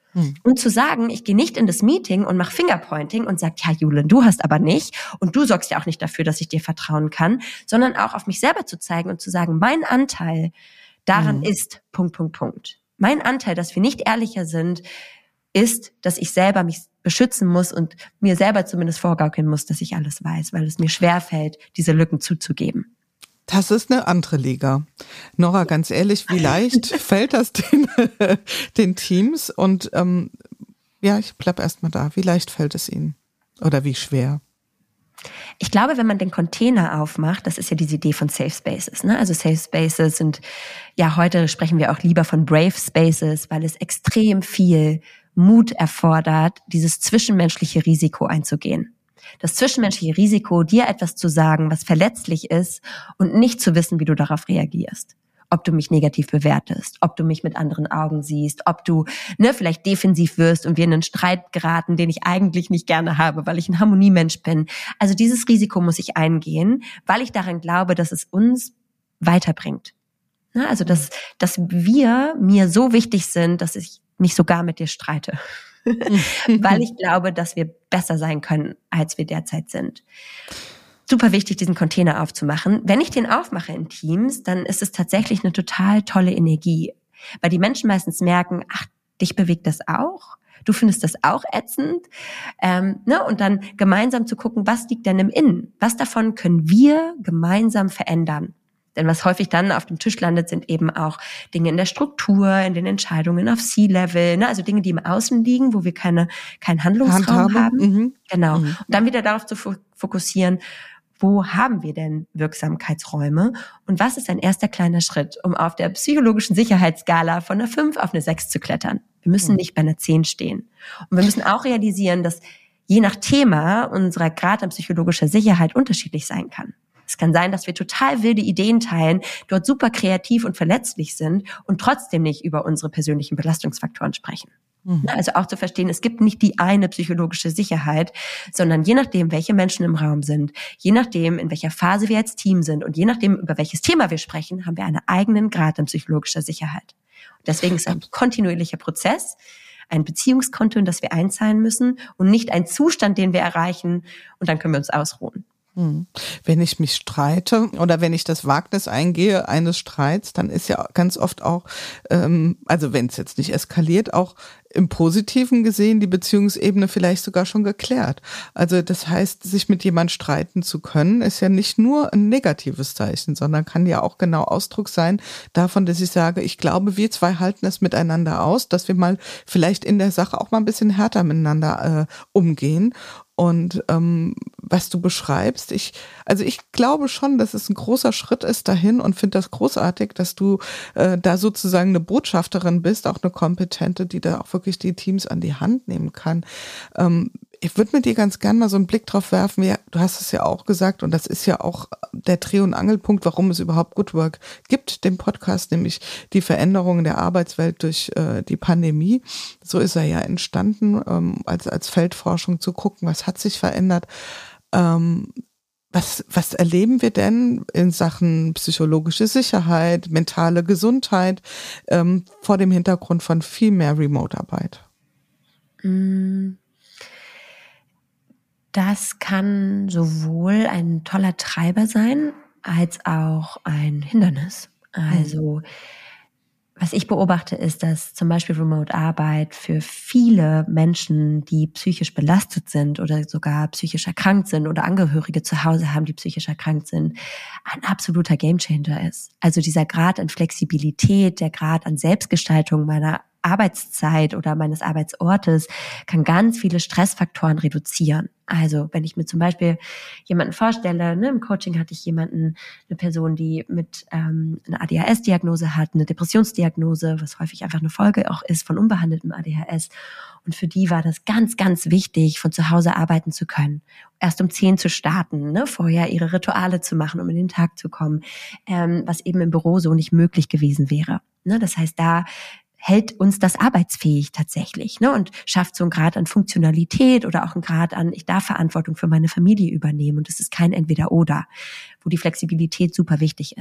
Hm. Und zu sagen, ich gehe nicht in das Meeting und mache Fingerpointing und sage, ja Julen, du hast aber nicht und du sorgst ja auch nicht dafür, dass ich dir vertrauen kann, sondern auch auf mich selber zu zeigen und zu sagen, mein Anteil daran hm. ist Punkt, Punkt, Punkt. Mein Anteil, dass wir nicht ehrlicher sind, ist, dass ich selber mich beschützen muss und mir selber zumindest vorgaukeln muss, dass ich alles weiß, weil es mir schwerfällt, diese Lücken zuzugeben. Das ist eine andere Liga. Nora, ganz ehrlich, wie leicht fällt das den, den Teams? Und ähm, ja, ich bleib erst mal da. Wie leicht fällt es ihnen? Oder wie schwer? Ich glaube, wenn man den Container aufmacht, das ist ja diese Idee von Safe Spaces, ne? Also Safe Spaces sind, ja, heute sprechen wir auch lieber von Brave Spaces, weil es extrem viel Mut erfordert, dieses zwischenmenschliche Risiko einzugehen. Das zwischenmenschliche Risiko, dir etwas zu sagen, was verletzlich ist und nicht zu wissen, wie du darauf reagierst. Ob du mich negativ bewertest, ob du mich mit anderen Augen siehst, ob du ne vielleicht defensiv wirst und wir in einen Streit geraten, den ich eigentlich nicht gerne habe, weil ich ein Harmoniemensch bin. Also dieses Risiko muss ich eingehen, weil ich daran glaube, dass es uns weiterbringt. Ne? Also dass, dass wir mir so wichtig sind, dass ich mich sogar mit dir streite. Weil ich glaube, dass wir besser sein können, als wir derzeit sind. Super wichtig, diesen Container aufzumachen. Wenn ich den aufmache in Teams, dann ist es tatsächlich eine total tolle Energie. Weil die Menschen meistens merken, ach, dich bewegt das auch? Du findest das auch ätzend? Ähm, ne? Und dann gemeinsam zu gucken, was liegt denn im Innen? Was davon können wir gemeinsam verändern? Denn was häufig dann auf dem Tisch landet, sind eben auch Dinge in der Struktur, in den Entscheidungen auf C-Level, ne? Also Dinge, die im Außen liegen, wo wir keine keinen Handlungsraum Handhabe. haben. Mhm. Genau. Mhm. Und dann wieder darauf zu fokussieren, wo haben wir denn Wirksamkeitsräume und was ist ein erster kleiner Schritt, um auf der psychologischen Sicherheitsskala von einer fünf auf eine sechs zu klettern. Wir müssen mhm. nicht bei einer zehn stehen. Und wir müssen auch realisieren, dass je nach Thema unser Grad an psychologischer Sicherheit unterschiedlich sein kann. Es kann sein, dass wir total wilde Ideen teilen, dort super kreativ und verletzlich sind und trotzdem nicht über unsere persönlichen Belastungsfaktoren sprechen. Mhm. Also auch zu verstehen, es gibt nicht die eine psychologische Sicherheit, sondern je nachdem, welche Menschen im Raum sind, je nachdem, in welcher Phase wir als Team sind und je nachdem, über welches Thema wir sprechen, haben wir einen eigenen Grad an psychologischer Sicherheit. Und deswegen ist ein kontinuierlicher Prozess, ein Beziehungskonto, in das wir einzahlen müssen und nicht ein Zustand, den wir erreichen und dann können wir uns ausruhen. Wenn ich mich streite oder wenn ich das Wagnis eingehe eines Streits, dann ist ja ganz oft auch, ähm, also wenn es jetzt nicht eskaliert, auch im Positiven gesehen die Beziehungsebene vielleicht sogar schon geklärt. Also das heißt, sich mit jemand streiten zu können, ist ja nicht nur ein negatives Zeichen, sondern kann ja auch genau Ausdruck sein davon, dass ich sage, ich glaube, wir zwei halten es miteinander aus, dass wir mal vielleicht in der Sache auch mal ein bisschen härter miteinander äh, umgehen. Und ähm, was du beschreibst, ich, also ich glaube schon, dass es ein großer Schritt ist dahin und finde das großartig, dass du äh, da sozusagen eine Botschafterin bist, auch eine kompetente, die da auch wirklich die Teams an die Hand nehmen kann. Ähm, ich würde mit dir ganz gern mal so einen Blick drauf werfen. Ja, du hast es ja auch gesagt und das ist ja auch der Dreh- und Angelpunkt, warum es überhaupt Good Work gibt, den Podcast, nämlich die Veränderungen der Arbeitswelt durch äh, die Pandemie. So ist er ja entstanden, ähm, als als Feldforschung zu gucken, was hat sich verändert. Ähm, was was erleben wir denn in Sachen psychologische Sicherheit, mentale Gesundheit ähm, vor dem Hintergrund von viel mehr Remote-Arbeit? Mm. Das kann sowohl ein toller Treiber sein, als auch ein Hindernis. Also, was ich beobachte, ist, dass zum Beispiel Remote-Arbeit für viele Menschen, die psychisch belastet sind oder sogar psychisch erkrankt sind oder Angehörige zu Hause haben, die psychisch erkrankt sind, ein absoluter Gamechanger ist. Also dieser Grad an Flexibilität, der Grad an Selbstgestaltung meiner Arbeitszeit oder meines Arbeitsortes kann ganz viele Stressfaktoren reduzieren. Also wenn ich mir zum Beispiel jemanden vorstelle, ne, im Coaching hatte ich jemanden, eine Person, die mit ähm, einer A D H S-Diagnose hat, eine Depressionsdiagnose, was häufig einfach eine Folge auch ist von unbehandeltem A D H S. Und für die war das ganz, ganz wichtig, von zu Hause arbeiten zu können. Erst um zehn zu starten, ne, vorher ihre Rituale zu machen, um in den Tag zu kommen, ähm, was eben im Büro so nicht möglich gewesen wäre. Ne, das heißt, da hält uns das arbeitsfähig tatsächlich, ne, und schafft so einen Grad an Funktionalität oder auch einen Grad an, ich darf Verantwortung für meine Familie übernehmen und es ist kein Entweder-Oder, wo die Flexibilität super wichtig ist.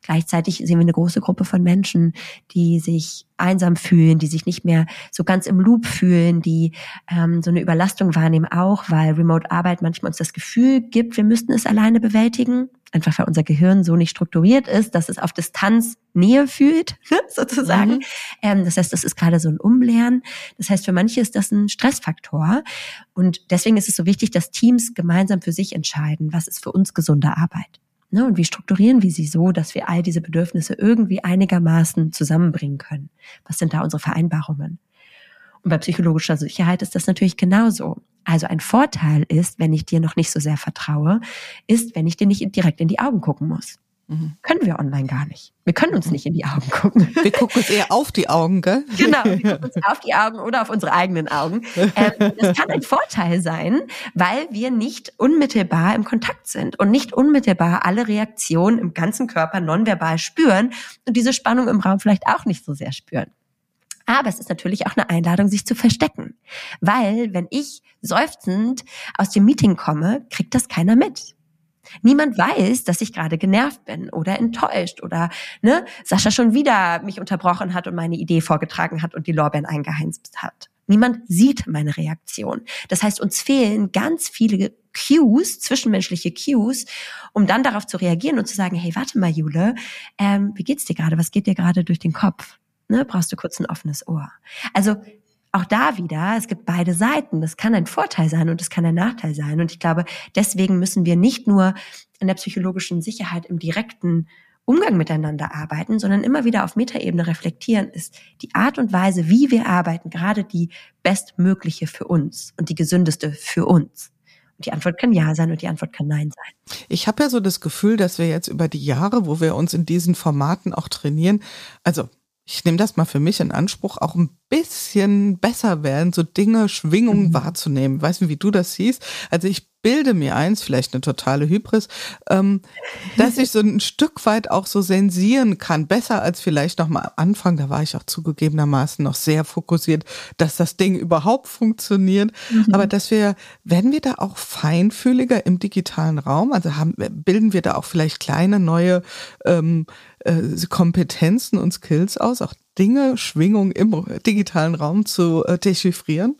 Gleichzeitig sehen wir eine große Gruppe von Menschen, die sich einsam fühlen, die sich nicht mehr so ganz im Loop fühlen, die ähm, so eine Überlastung wahrnehmen auch, weil Remote-Arbeit manchmal uns das Gefühl gibt, wir müssten es alleine bewältigen. Einfach weil unser Gehirn so nicht strukturiert ist, dass es auf Distanz Nähe fühlt, sozusagen. Mhm. Ähm, das heißt, das ist gerade so ein Umlernen. Das heißt, für manche ist das ein Stressfaktor. Und deswegen ist es so wichtig, dass Teams gemeinsam für sich entscheiden, was ist für uns gesunde Arbeit. Ne? Und wie strukturieren wir sie so, dass wir all diese Bedürfnisse irgendwie einigermaßen zusammenbringen können? Was sind da unsere Vereinbarungen? Und bei psychologischer Sicherheit ist das natürlich genauso. Also ein Vorteil ist, wenn ich dir noch nicht so sehr vertraue, ist, wenn ich dir nicht direkt in die Augen gucken muss. Mhm. Können wir online gar nicht. Wir können uns nicht in die Augen gucken. Wir gucken uns eher auf die Augen, gell? Genau, wir gucken uns auf die Augen oder auf unsere eigenen Augen. Ähm, das kann ein Vorteil sein, weil wir nicht unmittelbar im Kontakt sind und nicht unmittelbar alle Reaktionen im ganzen Körper nonverbal spüren und diese Spannung im Raum vielleicht auch nicht so sehr spüren. Aber es ist natürlich auch eine Einladung, sich zu verstecken. Weil, wenn ich seufzend aus dem Meeting komme, kriegt das keiner mit. Niemand weiß, dass ich gerade genervt bin oder enttäuscht oder ne, Sascha schon wieder mich unterbrochen hat und meine Idee vorgetragen hat und die Lorbeeren eingeheimst hat. Niemand sieht meine Reaktion. Das heißt, uns fehlen ganz viele Cues, zwischenmenschliche Cues, um dann darauf zu reagieren und zu sagen, hey, warte mal, Jule, ähm, wie geht's dir gerade? Was geht dir gerade durch den Kopf? Ne, brauchst du kurz ein offenes Ohr. Also auch da wieder, es gibt beide Seiten. Das kann ein Vorteil sein und es kann ein Nachteil sein. Und ich glaube, deswegen müssen wir nicht nur an der psychologischen Sicherheit im direkten Umgang miteinander arbeiten, sondern immer wieder auf Metaebene reflektieren, ist die Art und Weise, wie wir arbeiten, gerade die bestmögliche für uns und die gesündeste für uns. Und die Antwort kann ja sein und die Antwort kann nein sein. Ich habe ja so das Gefühl, dass wir jetzt über die Jahre, wo wir uns in diesen Formaten auch trainieren, also ich nehme das mal für mich in Anspruch, auch ein bisschen besser werden, so Dinge, Schwingungen mhm. wahrzunehmen. Weißt du, wie du das siehst? Also ich bilde mir eins, vielleicht eine totale Hybris, ähm, dass ich so ein Stück weit auch so sensieren kann. Besser als vielleicht noch mal am Anfang, da war ich auch zugegebenermaßen noch sehr fokussiert, dass das Ding überhaupt funktioniert. Mhm. Aber dass wir, werden wir da auch feinfühliger im digitalen Raum? Also haben, bilden wir da auch vielleicht kleine neue ähm, äh, Kompetenzen und Skills aus, auch Dinge, Schwingungen im digitalen Raum zu äh, dechiffrieren?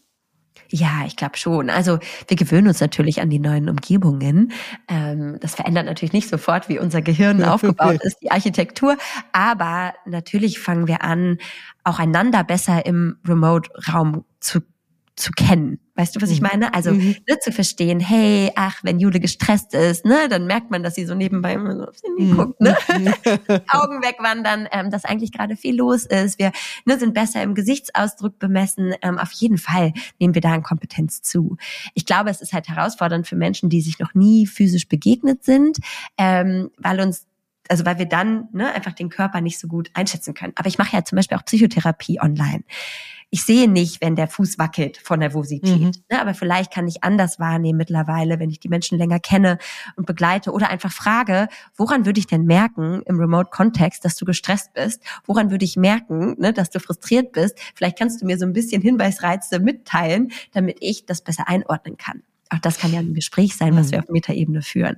Ja, ich glaube schon. Also wir gewöhnen uns natürlich an die neuen Umgebungen. Ähm, das verändert natürlich nicht sofort, wie unser Gehirn aufgebaut ist, die Architektur. Aber natürlich fangen wir an, auch einander besser im Remote-Raum zu zu kennen. Weißt du, was ich meine? Also mhm. ne, zu verstehen, hey, ach, wenn Jule gestresst ist, ne, dann merkt man, dass sie so nebenbei immer so aufs Handy mhm. guckt, ne? Augen wegwandern, ähm, dass eigentlich gerade viel los ist. Wir ne, sind besser im Gesichtsausdruck bemessen. Ähm, auf jeden Fall nehmen wir da an Kompetenz zu. Ich glaube, es ist halt herausfordernd für Menschen, die sich noch nie physisch begegnet sind, ähm, weil uns also weil wir dann ne, einfach den Körper nicht so gut einschätzen können. Aber ich mache ja zum Beispiel auch Psychotherapie online. Ich sehe nicht, wenn der Fuß wackelt vor Nervosität. Mhm. Ne, aber vielleicht kann ich anders wahrnehmen mittlerweile, wenn ich die Menschen länger kenne und begleite oder einfach frage, woran würde ich denn merken im Remote-Kontext, dass du gestresst bist? Woran würde ich merken, ne, dass du frustriert bist? Vielleicht kannst du mir so ein bisschen Hinweisreize mitteilen, damit ich das besser einordnen kann. Auch das kann ja ein Gespräch sein, was mhm. wir auf Metaebene führen.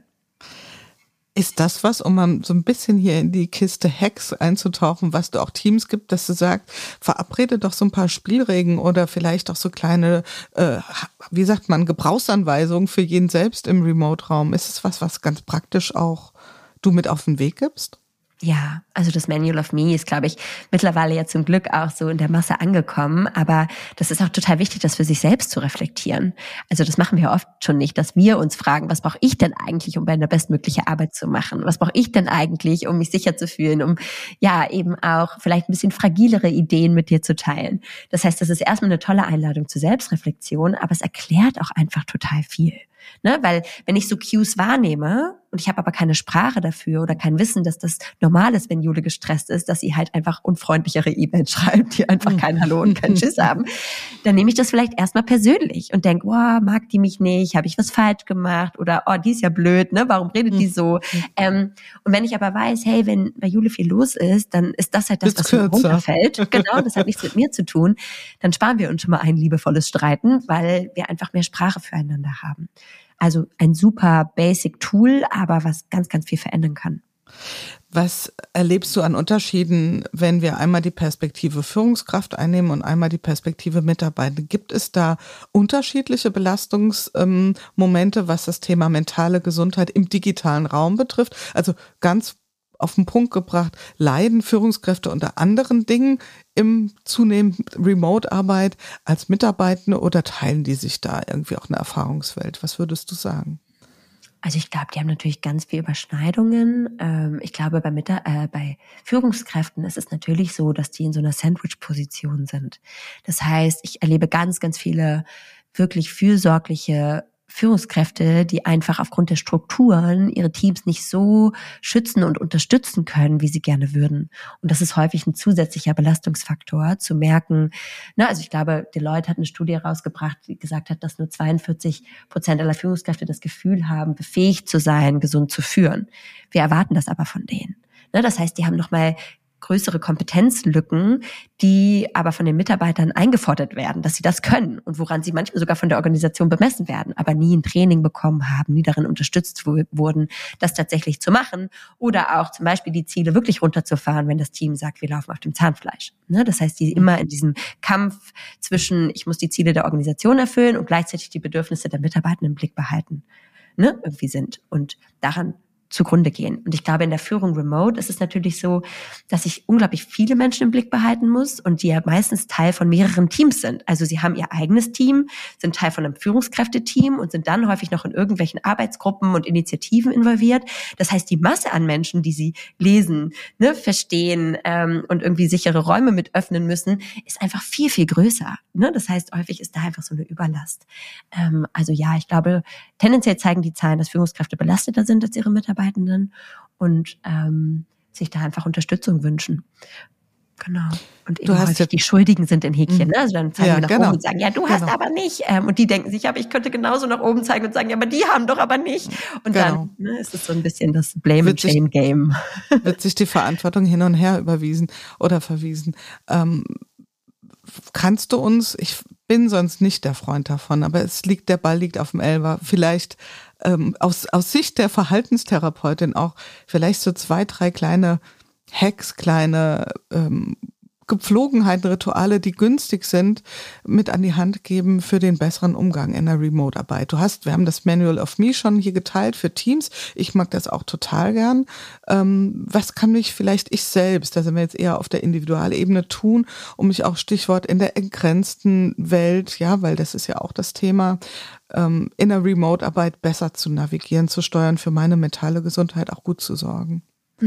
Ist das was, um mal so ein bisschen hier in die Kiste Hacks einzutauchen, was du auch Teams gibt, dass du sagst, verabrede doch so ein paar Spielregeln oder vielleicht auch so kleine, äh, wie sagt man, Gebrauchsanweisungen für jeden selbst im Remote-Raum. Ist es was, was ganz praktisch auch du mit auf den Weg gibst? Ja, also das Manual of Me ist, glaube ich, mittlerweile ja zum Glück auch so in der Masse angekommen. Aber das ist auch total wichtig, das für sich selbst zu reflektieren. Also das machen wir oft schon nicht, dass wir uns fragen, was brauche ich denn eigentlich, um eine bestmögliche Arbeit zu machen? Was brauche ich denn eigentlich, um mich sicher zu fühlen, um ja eben auch vielleicht ein bisschen fragilere Ideen mit dir zu teilen? Das heißt, das ist erstmal eine tolle Einladung zur Selbstreflexion, aber es erklärt auch einfach total viel. Ne, weil wenn ich so Cues wahrnehme und ich habe aber keine Sprache dafür oder kein Wissen, dass das normal ist, wenn Jule gestresst ist, dass sie halt einfach unfreundlichere E-Mails schreibt, die einfach kein Hallo und kein Tschüss haben, dann nehme ich das vielleicht erstmal persönlich und denke, wow, mag die mich nicht, habe ich was falsch gemacht oder oh, die ist ja blöd, ne? Warum redet die so? Ähm, und wenn ich aber weiß, hey, wenn bei Jule viel los ist, dann ist das halt das, was mir runterfällt. Genau, das hat nichts mit mir zu tun. Dann sparen wir uns schon mal ein liebevolles Streiten, weil wir einfach mehr Sprache füreinander haben. Also ein super basic Tool, aber was ganz, ganz viel verändern kann. Was erlebst du an Unterschieden, wenn wir einmal die Perspektive Führungskraft einnehmen und einmal die Perspektive Mitarbeiter? Gibt es da unterschiedliche Belastungsmomente, was das Thema mentale Gesundheit im digitalen Raum betrifft? Also ganz auf den Punkt gebracht, leiden Führungskräfte unter anderen Dingen im zunehmend Remote-Arbeit als Mitarbeitende oder teilen die sich da irgendwie auch eine Erfahrungswelt? Was würdest du sagen? Also ich glaube, die haben natürlich ganz viel Überschneidungen. Ähm, ich glaube, bei, Mit- äh, bei Führungskräften ist es natürlich so, dass die in so einer Sandwich-Position sind. Das heißt, ich erlebe ganz, ganz viele wirklich fürsorgliche Führungskräfte, die einfach aufgrund der Strukturen ihre Teams nicht so schützen und unterstützen können, wie sie gerne würden. Und das ist häufig ein zusätzlicher Belastungsfaktor, zu merken, na, also ich glaube, Deloitte hat eine Studie rausgebracht, die gesagt hat, dass nur zweiundvierzig Prozent aller Führungskräfte das Gefühl haben, befähigt zu sein, gesund zu führen. Wir erwarten das aber von denen. Na, das heißt, die haben nochmal größere Kompetenzlücken, die aber von den Mitarbeitern eingefordert werden, dass sie das können und woran sie manchmal sogar von der Organisation bemessen werden, aber nie ein Training bekommen haben, nie darin unterstützt w- wurden, das tatsächlich zu machen oder auch zum Beispiel die Ziele wirklich runterzufahren, wenn das Team sagt, wir laufen auf dem Zahnfleisch. Ne? Das heißt, die immer in diesem Kampf zwischen, ich muss die Ziele der Organisation erfüllen und gleichzeitig die Bedürfnisse der Mitarbeiter im Blick behalten, ne? irgendwie sind und daran zugrunde gehen. Und ich glaube, in der Führung remote ist es natürlich so, dass ich unglaublich viele Menschen im Blick behalten muss und die ja meistens Teil von mehreren Teams sind. Also sie haben ihr eigenes Team, sind Teil von einem Führungskräfteteam und sind dann häufig noch in irgendwelchen Arbeitsgruppen und Initiativen involviert. Das heißt, die Masse an Menschen, die sie lesen, ne, verstehen ähm, und irgendwie sichere Räume mit öffnen müssen, ist einfach viel, viel größer. Ne? Das heißt, häufig ist da einfach so eine Überlast. Ähm, also ja, ich glaube, tendenziell zeigen die Zahlen, dass Führungskräfte belasteter sind als ihre Mitarbeitenden und ähm, sich da einfach Unterstützung wünschen. Genau. Und eben häufig jetzt, die Schuldigen sind in Häkchen. Ne? Also dann zeigen ja, wir nach genau. oben und sagen, ja, du hast genau. aber nicht. Ähm, und die denken sich, aber ich könnte genauso nach oben zeigen und sagen, ja, aber die haben doch aber nicht. Und genau. dann ne, ist es so ein bisschen das Blame-and-Shame-Game. Wird sich die Verantwortung hin und her überwiesen oder verwiesen. Ähm, kannst du uns, ich bin sonst nicht der Freund davon, aber es liegt, der Ball liegt auf dem Elfer, vielleicht ähm, aus, aus Sicht der Verhaltenstherapeutin auch vielleicht so zwei, drei kleine Hacks, kleine ähm, Gepflogenheiten, Rituale, die günstig sind, mit an die Hand geben für den besseren Umgang in der Remote-Arbeit. Du hast, wir haben das Manual of Me schon hier geteilt für Teams. Ich mag das auch total gern. Ähm, was kann mich vielleicht ich selbst, da sind wir jetzt eher auf der Individualebene, tun, um mich auch, Stichwort, in der entgrenzten Welt, ja, weil das ist ja auch das Thema, ähm, in der Remote-Arbeit besser zu navigieren, zu steuern, für meine mentale Gesundheit auch gut zu sorgen.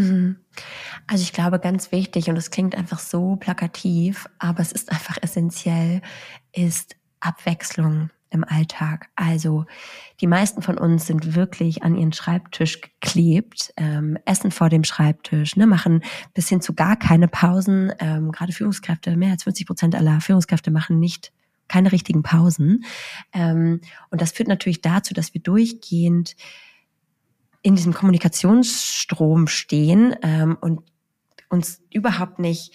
Also ich glaube, ganz wichtig, und es klingt einfach so plakativ, aber es ist einfach essentiell, ist Abwechslung im Alltag. Also die meisten von uns sind wirklich an ihren Schreibtisch geklebt, ähm, essen vor dem Schreibtisch, ne, machen bis hin zu gar keine Pausen. Ähm, gerade Führungskräfte, mehr als fünfzig Prozent aller Führungskräfte machen nicht keine richtigen Pausen. Ähm, und das führt natürlich dazu, dass wir durchgehend in diesem Kommunikationsstrom stehen ähm, und uns überhaupt nicht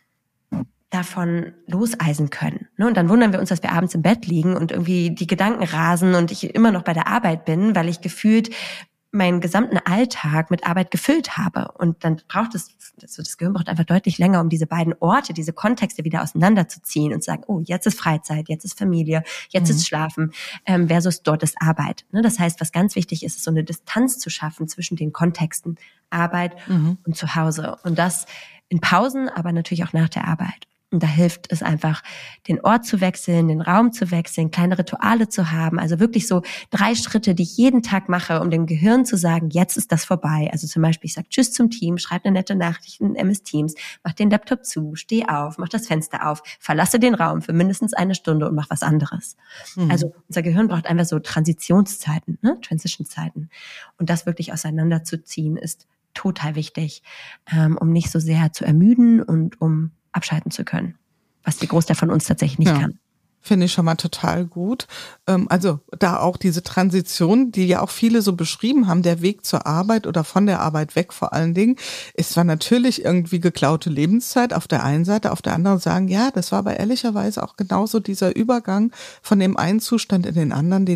davon loseisen können. Ne? Und dann wundern wir uns, dass wir abends im Bett liegen und irgendwie die Gedanken rasen und ich immer noch bei der Arbeit bin, weil ich gefühlt meinen gesamten Alltag mit Arbeit gefüllt habe. Und dann braucht es, also das Gehirn braucht einfach deutlich länger, um diese beiden Orte, diese Kontexte wieder auseinanderzuziehen und zu sagen, oh, jetzt ist Freizeit, jetzt ist Familie, jetzt mhm. ist Schlafen, ähm, versus dort ist Arbeit. Ne? Das heißt, was ganz wichtig ist, ist so eine Distanz zu schaffen zwischen den Kontexten Arbeit mhm. und Zuhause. Und das in Pausen, aber natürlich auch nach der Arbeit. Und da hilft es einfach, den Ort zu wechseln, den Raum zu wechseln, kleine Rituale zu haben. Also wirklich so drei Schritte, die ich jeden Tag mache, um dem Gehirn zu sagen, jetzt ist das vorbei. Also zum Beispiel, ich sage Tschüss zum Team, schreibe eine nette Nachricht in M S Teams, mach den Laptop zu, steh auf, mach das Fenster auf, verlasse den Raum für mindestens eine Stunde und mach was anderes. Mhm. Also unser Gehirn braucht einfach so Transitionszeiten, ne? Transition-Zeiten. Und das wirklich auseinanderzuziehen, ist total wichtig, ähm, um nicht so sehr zu ermüden und um abschalten zu können, was die Großteil von uns tatsächlich nicht ja, kann. Finde ich schon mal total gut. Also da auch diese Transition, die ja auch viele so beschrieben haben, der Weg zur Arbeit oder von der Arbeit weg vor allen Dingen, ist zwar natürlich irgendwie geklaute Lebenszeit auf der einen Seite, auf der anderen sagen, ja, das war aber ehrlicherweise auch genauso dieser Übergang von dem einen Zustand in den anderen, den ich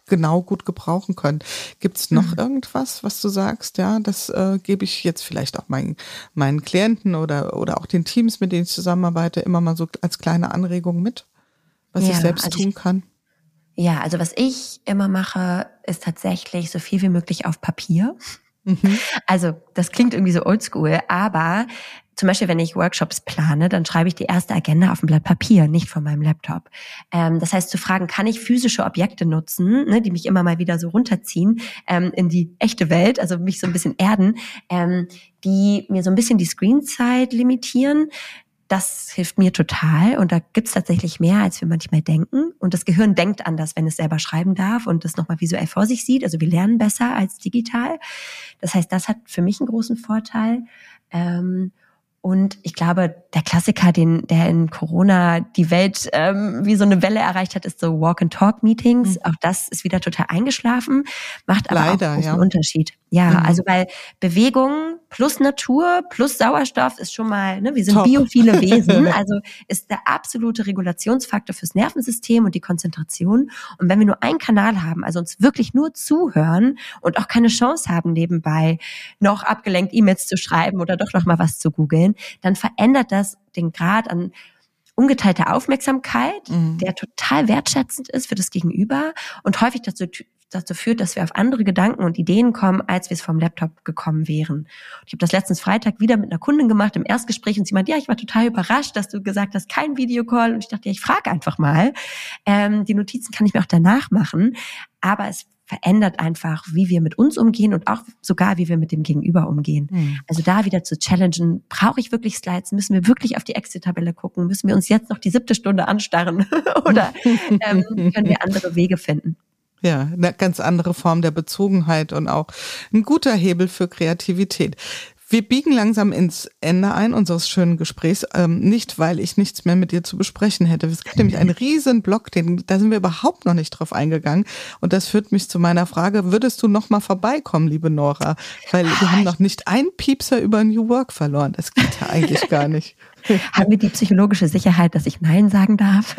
genau gut gebrauchen können. Gibt es noch Mhm. irgendwas, was du sagst, ja, das äh, gebe ich jetzt vielleicht auch meinen, meinen Klienten oder, oder auch den Teams, mit denen ich zusammenarbeite, immer mal so als kleine Anregung mit, was Ja, ich selbst also tun ich, kann? ja, also was ich immer mache, ist tatsächlich so viel wie möglich auf Papier. Mhm. Also das klingt irgendwie so oldschool, aber zum Beispiel, wenn ich Workshops plane, dann schreibe ich die erste Agenda auf ein Blatt Papier, nicht von meinem Laptop. Ähm, das heißt, zu fragen, kann ich physische Objekte nutzen, ne, die mich immer mal wieder so runterziehen ähm, in die echte Welt, also mich so ein bisschen erden, ähm, die mir so ein bisschen die Screenzeit limitieren. Das hilft mir total und da gibt's tatsächlich mehr, als wir manchmal denken. Und das Gehirn denkt anders, wenn es selber schreiben darf und das nochmal visuell vor sich sieht. Also wir lernen besser als digital. Das heißt, das hat für mich einen großen Vorteil. Ähm, Und ich glaube, der Klassiker, den, der in Corona die Welt ähm, wie so eine Welle erreicht hat, ist so Walk-and-Talk-Meetings. Mhm. Auch das ist wieder total eingeschlafen, macht aber Leider, auch einen großen ja. Unterschied. Ja, Mhm. also weil Bewegung plus Natur plus Sauerstoff ist schon mal, ne, wir sind Top. biophile Wesen, also ist der absolute Regulationsfaktor fürs Nervensystem und die Konzentration. Und wenn wir nur einen Kanal haben, also uns wirklich nur zuhören und auch keine Chance haben, nebenbei noch abgelenkt E-Mails zu schreiben oder doch noch mal was zu googeln, dann verändert das den Grad an ungeteilter Aufmerksamkeit, mhm. der total wertschätzend ist für das Gegenüber und häufig dazu, dazu führt, dass wir auf andere Gedanken und Ideen kommen, als wir es vom Laptop gekommen wären. Ich habe das letztens Freitag wieder mit einer Kundin gemacht im Erstgespräch und sie meinte, ja, ich war total überrascht, dass du gesagt hast, kein Videocall. Und ich dachte, ja, ich frage einfach mal. Ähm, die Notizen kann ich mir auch danach machen, aber es verändert einfach, wie wir mit uns umgehen und auch sogar, wie wir mit dem Gegenüber umgehen. Mhm. Also da wieder zu challengen, brauche ich wirklich Slides? Müssen wir wirklich auf die Excel-Tabelle gucken? Müssen wir uns jetzt noch die siebte Stunde anstarren? Oder ähm, können wir andere Wege finden? Ja, eine ganz andere Form der Bezogenheit und auch ein guter Hebel für Kreativität. Wir biegen langsam ins Ende ein unseres schönen Gesprächs, ähm, nicht weil ich nichts mehr mit dir zu besprechen hätte. Es gibt nämlich einen riesen Block, den, da sind wir überhaupt noch nicht drauf eingegangen. Und das führt mich zu meiner Frage, würdest du noch mal vorbeikommen, liebe Nora? Weil wir haben noch nicht einen Piepser über New Work verloren. Das geht ja eigentlich gar nicht. Haben wir die psychologische Sicherheit, dass ich Nein sagen darf?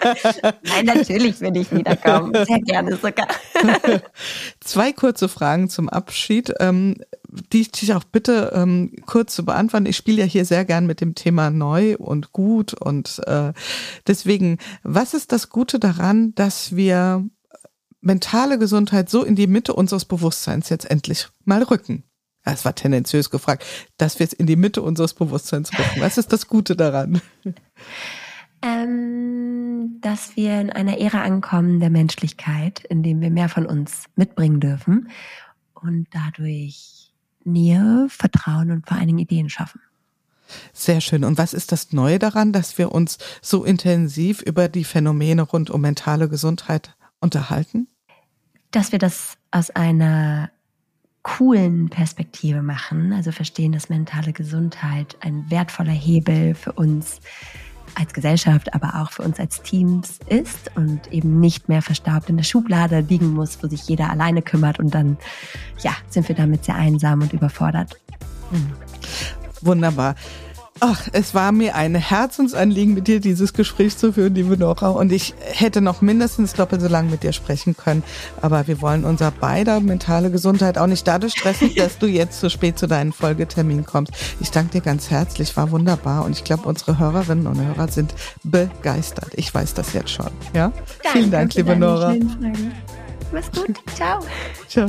Nein, natürlich will ich wiederkommen. Sehr gerne sogar. Zwei kurze Fragen zum Abschied, ähm, die ich dich auch bitte ähm, kurz zu beantworten. Ich spiele ja hier sehr gern mit dem Thema neu und gut und äh, deswegen, was ist das Gute daran, dass wir mentale Gesundheit so in die Mitte unseres Bewusstseins jetzt endlich mal rücken? Es war tendenziös gefragt, dass wir es in die Mitte unseres Bewusstseins rücken. Was ist das Gute daran? Ähm, dass wir in einer Ära ankommen der Menschlichkeit, in dem wir mehr von uns mitbringen dürfen und dadurch Nähe, Vertrauen und vor allen Dingen Ideen schaffen. Sehr schön. Und was ist das Neue daran, dass wir uns so intensiv über die Phänomene rund um mentale Gesundheit unterhalten? Dass wir das aus einer coolen Perspektive machen, also verstehen, dass mentale Gesundheit ein wertvoller Hebel für uns als Gesellschaft, aber auch für uns als Teams ist und eben nicht mehr verstaubt in der Schublade liegen muss, wo sich jeder alleine kümmert und dann, ja, sind wir damit sehr einsam und überfordert. Hm. Wunderbar. Ach, es war mir ein Herzensanliegen, mit dir dieses Gespräch zu führen, liebe Nora. Und ich hätte noch mindestens doppelt so lange mit dir sprechen können. Aber wir wollen unser beider mentale Gesundheit auch nicht dadurch stressen, dass du jetzt so spät zu deinem Folgetermin kommst. Ich danke dir ganz herzlich, war wunderbar. Und ich glaube, unsere Hörerinnen und Hörer sind begeistert. Ich weiß das jetzt schon. Ja? Danke. Vielen Dank, liebe Nora. Mach's gut. Ciao. Ciao.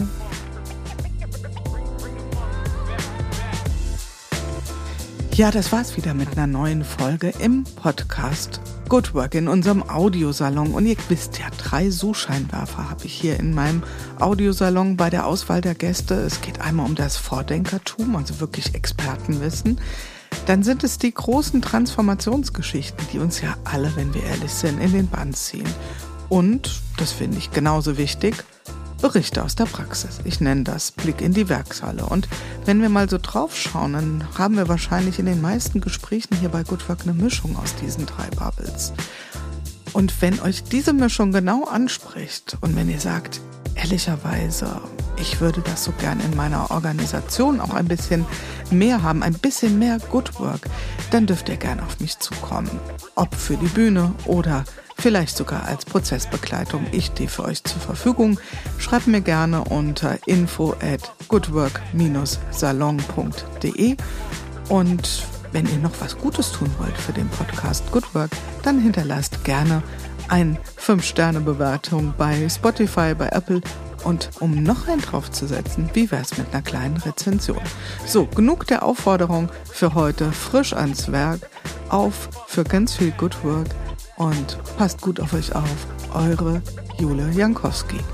Ja, das war's wieder mit einer neuen Folge im Podcast Good Work in unserem Audiosalon. Und ihr wisst ja, drei Suchscheinwerfer habe ich hier in meinem Audiosalon bei der Auswahl der Gäste. Es geht einmal um das Vordenkertum, also wirklich Expertenwissen. Dann sind es die großen Transformationsgeschichten, die uns ja alle, wenn wir ehrlich sind, in den Bann ziehen. Und, das finde ich genauso wichtig, Berichte aus der Praxis. Ich nenne das Blick in die Werkshalle. Und wenn wir mal so drauf schauen, dann haben wir wahrscheinlich in den meisten Gesprächen hier bei Good Work eine Mischung aus diesen drei Bubbles. Und wenn euch diese Mischung genau anspricht und wenn ihr sagt, ehrlicherweise, ich würde das so gern in meiner Organisation auch ein bisschen mehr haben, ein bisschen mehr Good Work, dann dürft ihr gern auf mich zukommen. Ob für die Bühne oder vielleicht sogar als Prozessbegleitung. Ich stehe für euch zur Verfügung. Schreibt mir gerne unter info at goodwork dash salon punkt de und wenn ihr noch was Gutes tun wollt für den Podcast Good Work, dann hinterlasst gerne eine fünf Sterne Bewertung bei Spotify, bei Apple. Und um noch einen draufzusetzen, wie wär's mit einer kleinen Rezension? So, genug der Aufforderung für heute. Frisch ans Werk. Auf für ganz viel Good Work und passt gut auf euch auf. Eure Jule Jankowski.